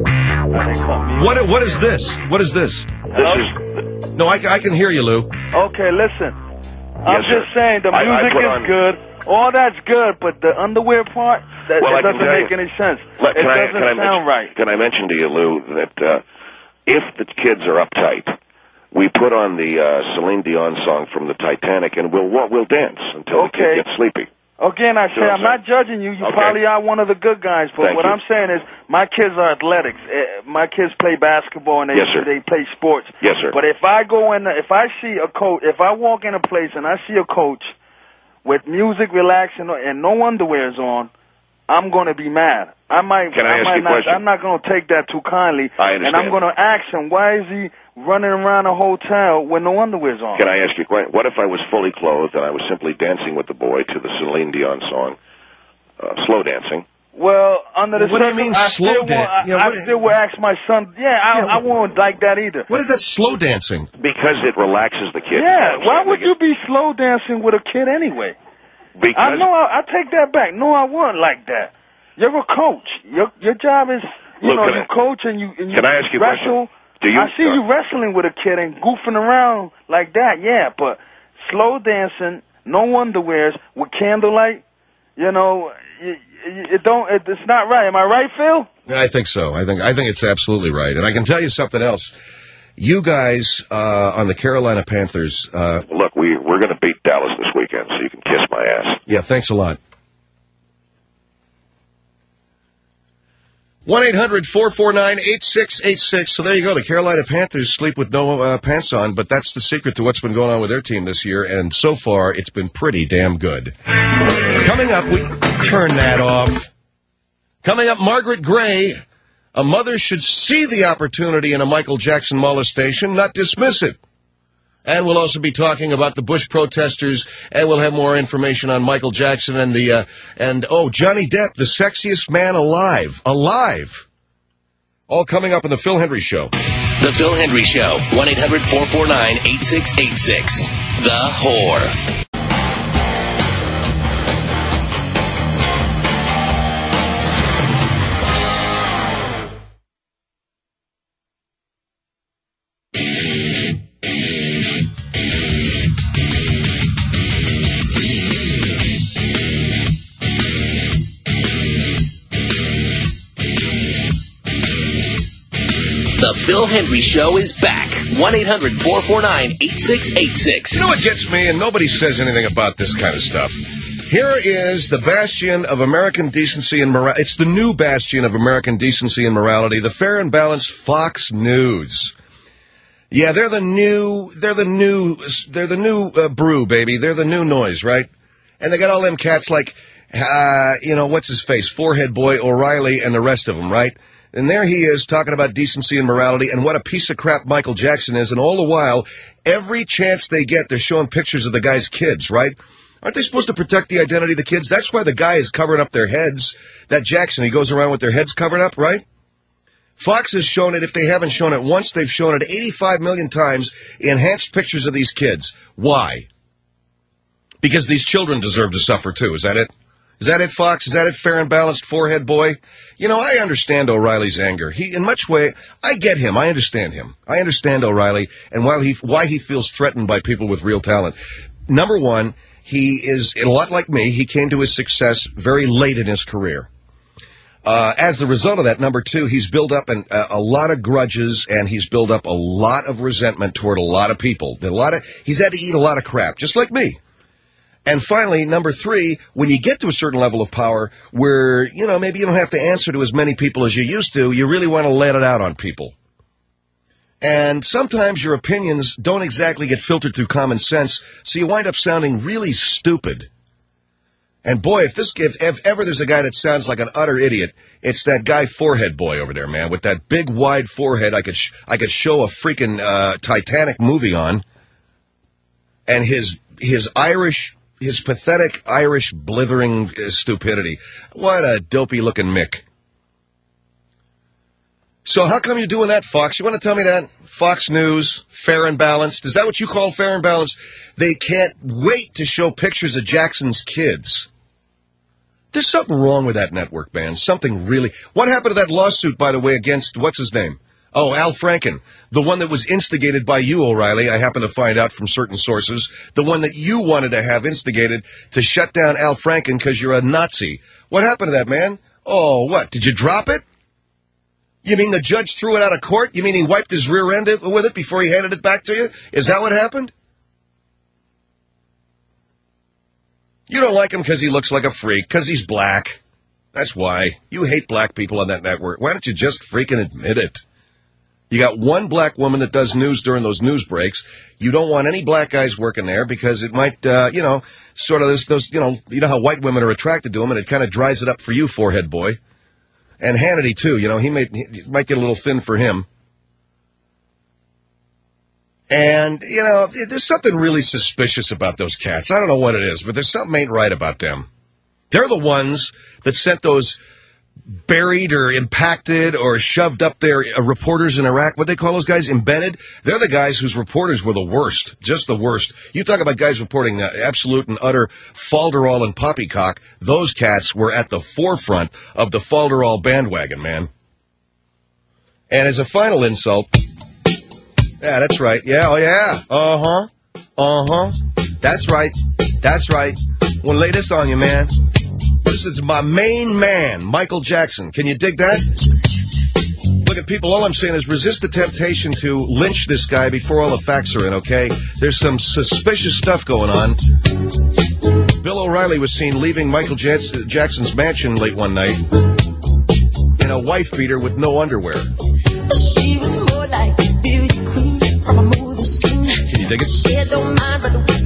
I think something. What what is this? What is this? Hello? No, I, I can hear you, Lou. Okay, listen. I'm Yes, sir. just saying the I- I music put is on- good. All that's good, but the underwear part, that, Well, that I can doesn't tell make you- any sense. Let- it can I, doesn't can I sound mention, right. Can I mention to you, Lou, that uh, if the kids are uptight, we put on the uh, Celine Dion song from the Titanic, and we'll we'll dance until Okay. the kid gets sleepy. Again, I say Sure, I'm sir. not judging you. You Okay. probably are one of the good guys, but Thank what you. I'm saying is my kids are athletics. Uh, My kids play basketball and they Yes, sir. they play sports. Yes, sir. But if I go in, if I see a coach, if I walk in a place and I see a coach with music relaxing and no underwear's on, I'm going to be mad. I might. Can I ask might you a not, question? I'm not going to take that too kindly. I And I'm understand. going to ask him, why is he running around a hotel with no underwear's on? Can I ask you a question? What if I was fully clothed and I was simply dancing with the boy to the Celine Dion song, uh, slow dancing? Well, under the What do you circum- mean I slow still dan- want- I, Yeah, I what- still would ask my son. Yeah, I, Yeah, I won't like that either. What is that slow dancing? Because it relaxes the kid. Yeah, why would you be slow dancing with a kid anyway? Because I know. I, I take that back. No, I wouldn't like that. You're a coach. Your your job is, you Look, know, can you I- coach and you and you can I ask you a question? wrestle. Do you- I see you wrestling with a kid and goofing around like that. Yeah, but slow dancing, no underwears, with candlelight. You know, it, it don't. It, it's not right. Am I right, Phil? I think so. I think I think it's absolutely right. And I can tell you something else. You guys uh, on the Carolina Panthers. Uh, Look, we we're going to beat Dallas this weekend, so you can kiss my ass. yeah, thanks a lot. one eight hundred four four nine eight six eight six. So there you go. The Carolina Panthers sleep with no uh, pants on, but that's the secret to what's been going on with their team this year. And so far, it's been pretty damn good. Coming up, we turn that off. Coming up, Margaret Gray. A mother should see the opportunity in a Michael Jackson molestation, not dismiss it. And we'll also be talking about the Bush protesters, and we'll have more information on Michael Jackson and the, uh, and, oh, Johnny Depp, the sexiest man alive. Alive. All coming up in the Phil Hendry Show. The Phil Hendry Show, one eight hundred four four nine eight six eight six. The Whore. The Phil Hendry Show is back. one eight hundred four four nine eight six eight six. You know what gets me, and nobody says anything about this kind of stuff. Here is the bastion of American decency and morality. It's the new bastion of American decency and morality, the fair and balanced Fox News. Yeah, they're the new, they're the new, they're the new uh, brew, baby. They're the new noise, right? And they got all them cats like, uh, you know, what's his face, Forehead Boy, O'Reilly, and the rest of them, right? And there he is talking about decency and morality and what a piece of crap Michael Jackson is. And all the while, every chance they get, they're showing pictures of the guy's kids, right? Aren't they supposed to protect the identity of the kids? That's why the guy is covering up their heads. That Jackson, he goes around with their heads covered up, right? Fox has shown it. If they haven't shown it once, they've shown it eighty-five million times, enhanced pictures of these kids. Why? Because these children deserve to suffer too. Is that it? Is that it, Fox? Is that it, fair and balanced Forehead Boy? You know, I understand O'Reilly's anger. He, in much way, I get him. I understand him. I understand O'Reilly and why he, why he feels threatened by people with real talent. Number one, he is a lot like me. He came to his success very late in his career. Uh, as the result of that, number two, he's built up an, uh, a lot of grudges and he's built up a lot of resentment toward a lot of people. A lot of, he's had to eat a lot of crap, just like me. And finally, number three, when you get to a certain level of power where, you know, maybe you don't have to answer to as many people as you used to, you really want to let it out on people. And sometimes your opinions don't exactly get filtered through common sense, so you wind up sounding really stupid. And boy, if this if, if ever there's a guy that sounds like an utter idiot, it's that guy Forehead Boy over there, man, with that big wide forehead. I could sh- I could show a freaking uh, Titanic movie on, and his his Irish. His pathetic Irish blithering uh, stupidity. What a dopey-looking Mick. So how come you're doing that, Fox? You want to tell me that? Fox News, fair and balanced. Is that what you call fair and balanced? They can't wait to show pictures of Jackson's kids. There's something wrong with that network, man. Something really... What happened to that lawsuit, by the way, against... What's his name? Oh, Al Franken, the one that was instigated by you, O'Reilly, I happen to find out from certain sources, the one that you wanted to have instigated to shut down Al Franken because you're a Nazi. What happened to that, man? Oh, what, did you drop it? You mean the judge threw it out of court? You mean he wiped his rear end with it before he handed it back to you? Is that what happened? You don't like him because he looks like a freak, because he's black. That's why. You hate black people on that network. Why don't you just freaking admit it? You got one black woman that does news during those news breaks. You don't want any black guys working there because it might, uh, you know, sort of this, those, you know, you know how white women are attracted to them, and it kind of dries it up for you, forehead boy. And Hannity, too. You know, he, may, he might get a little thin for him. And, you know, there's something really suspicious about those cats. I don't know what it is, but there's something ain't right about them. They're the ones that sent those buried or impacted or shoved up there uh, reporters in Iraq. What they call those guys? Embedded? They're the guys whose reporters were the worst. Just the worst. You talk about guys reporting uh, absolute and utter falderall and poppycock. Those cats were at the forefront of the falderall bandwagon, man. And as a final insult... Yeah, that's right. Yeah, oh yeah. Uh-huh. Uh-huh. That's right. That's right. We'll lay this on you, man. This is my main man, Michael Jackson. Can you dig that? Look at people, all I'm saying is resist the temptation to lynch this guy before all the facts are in, okay? There's some suspicious stuff going on. Bill O'Reilly was seen leaving Michael Jackson's mansion late one night in a wife beater with no underwear. She was more like a beauty queen from a movie scene. Can you dig it? She don't mind, but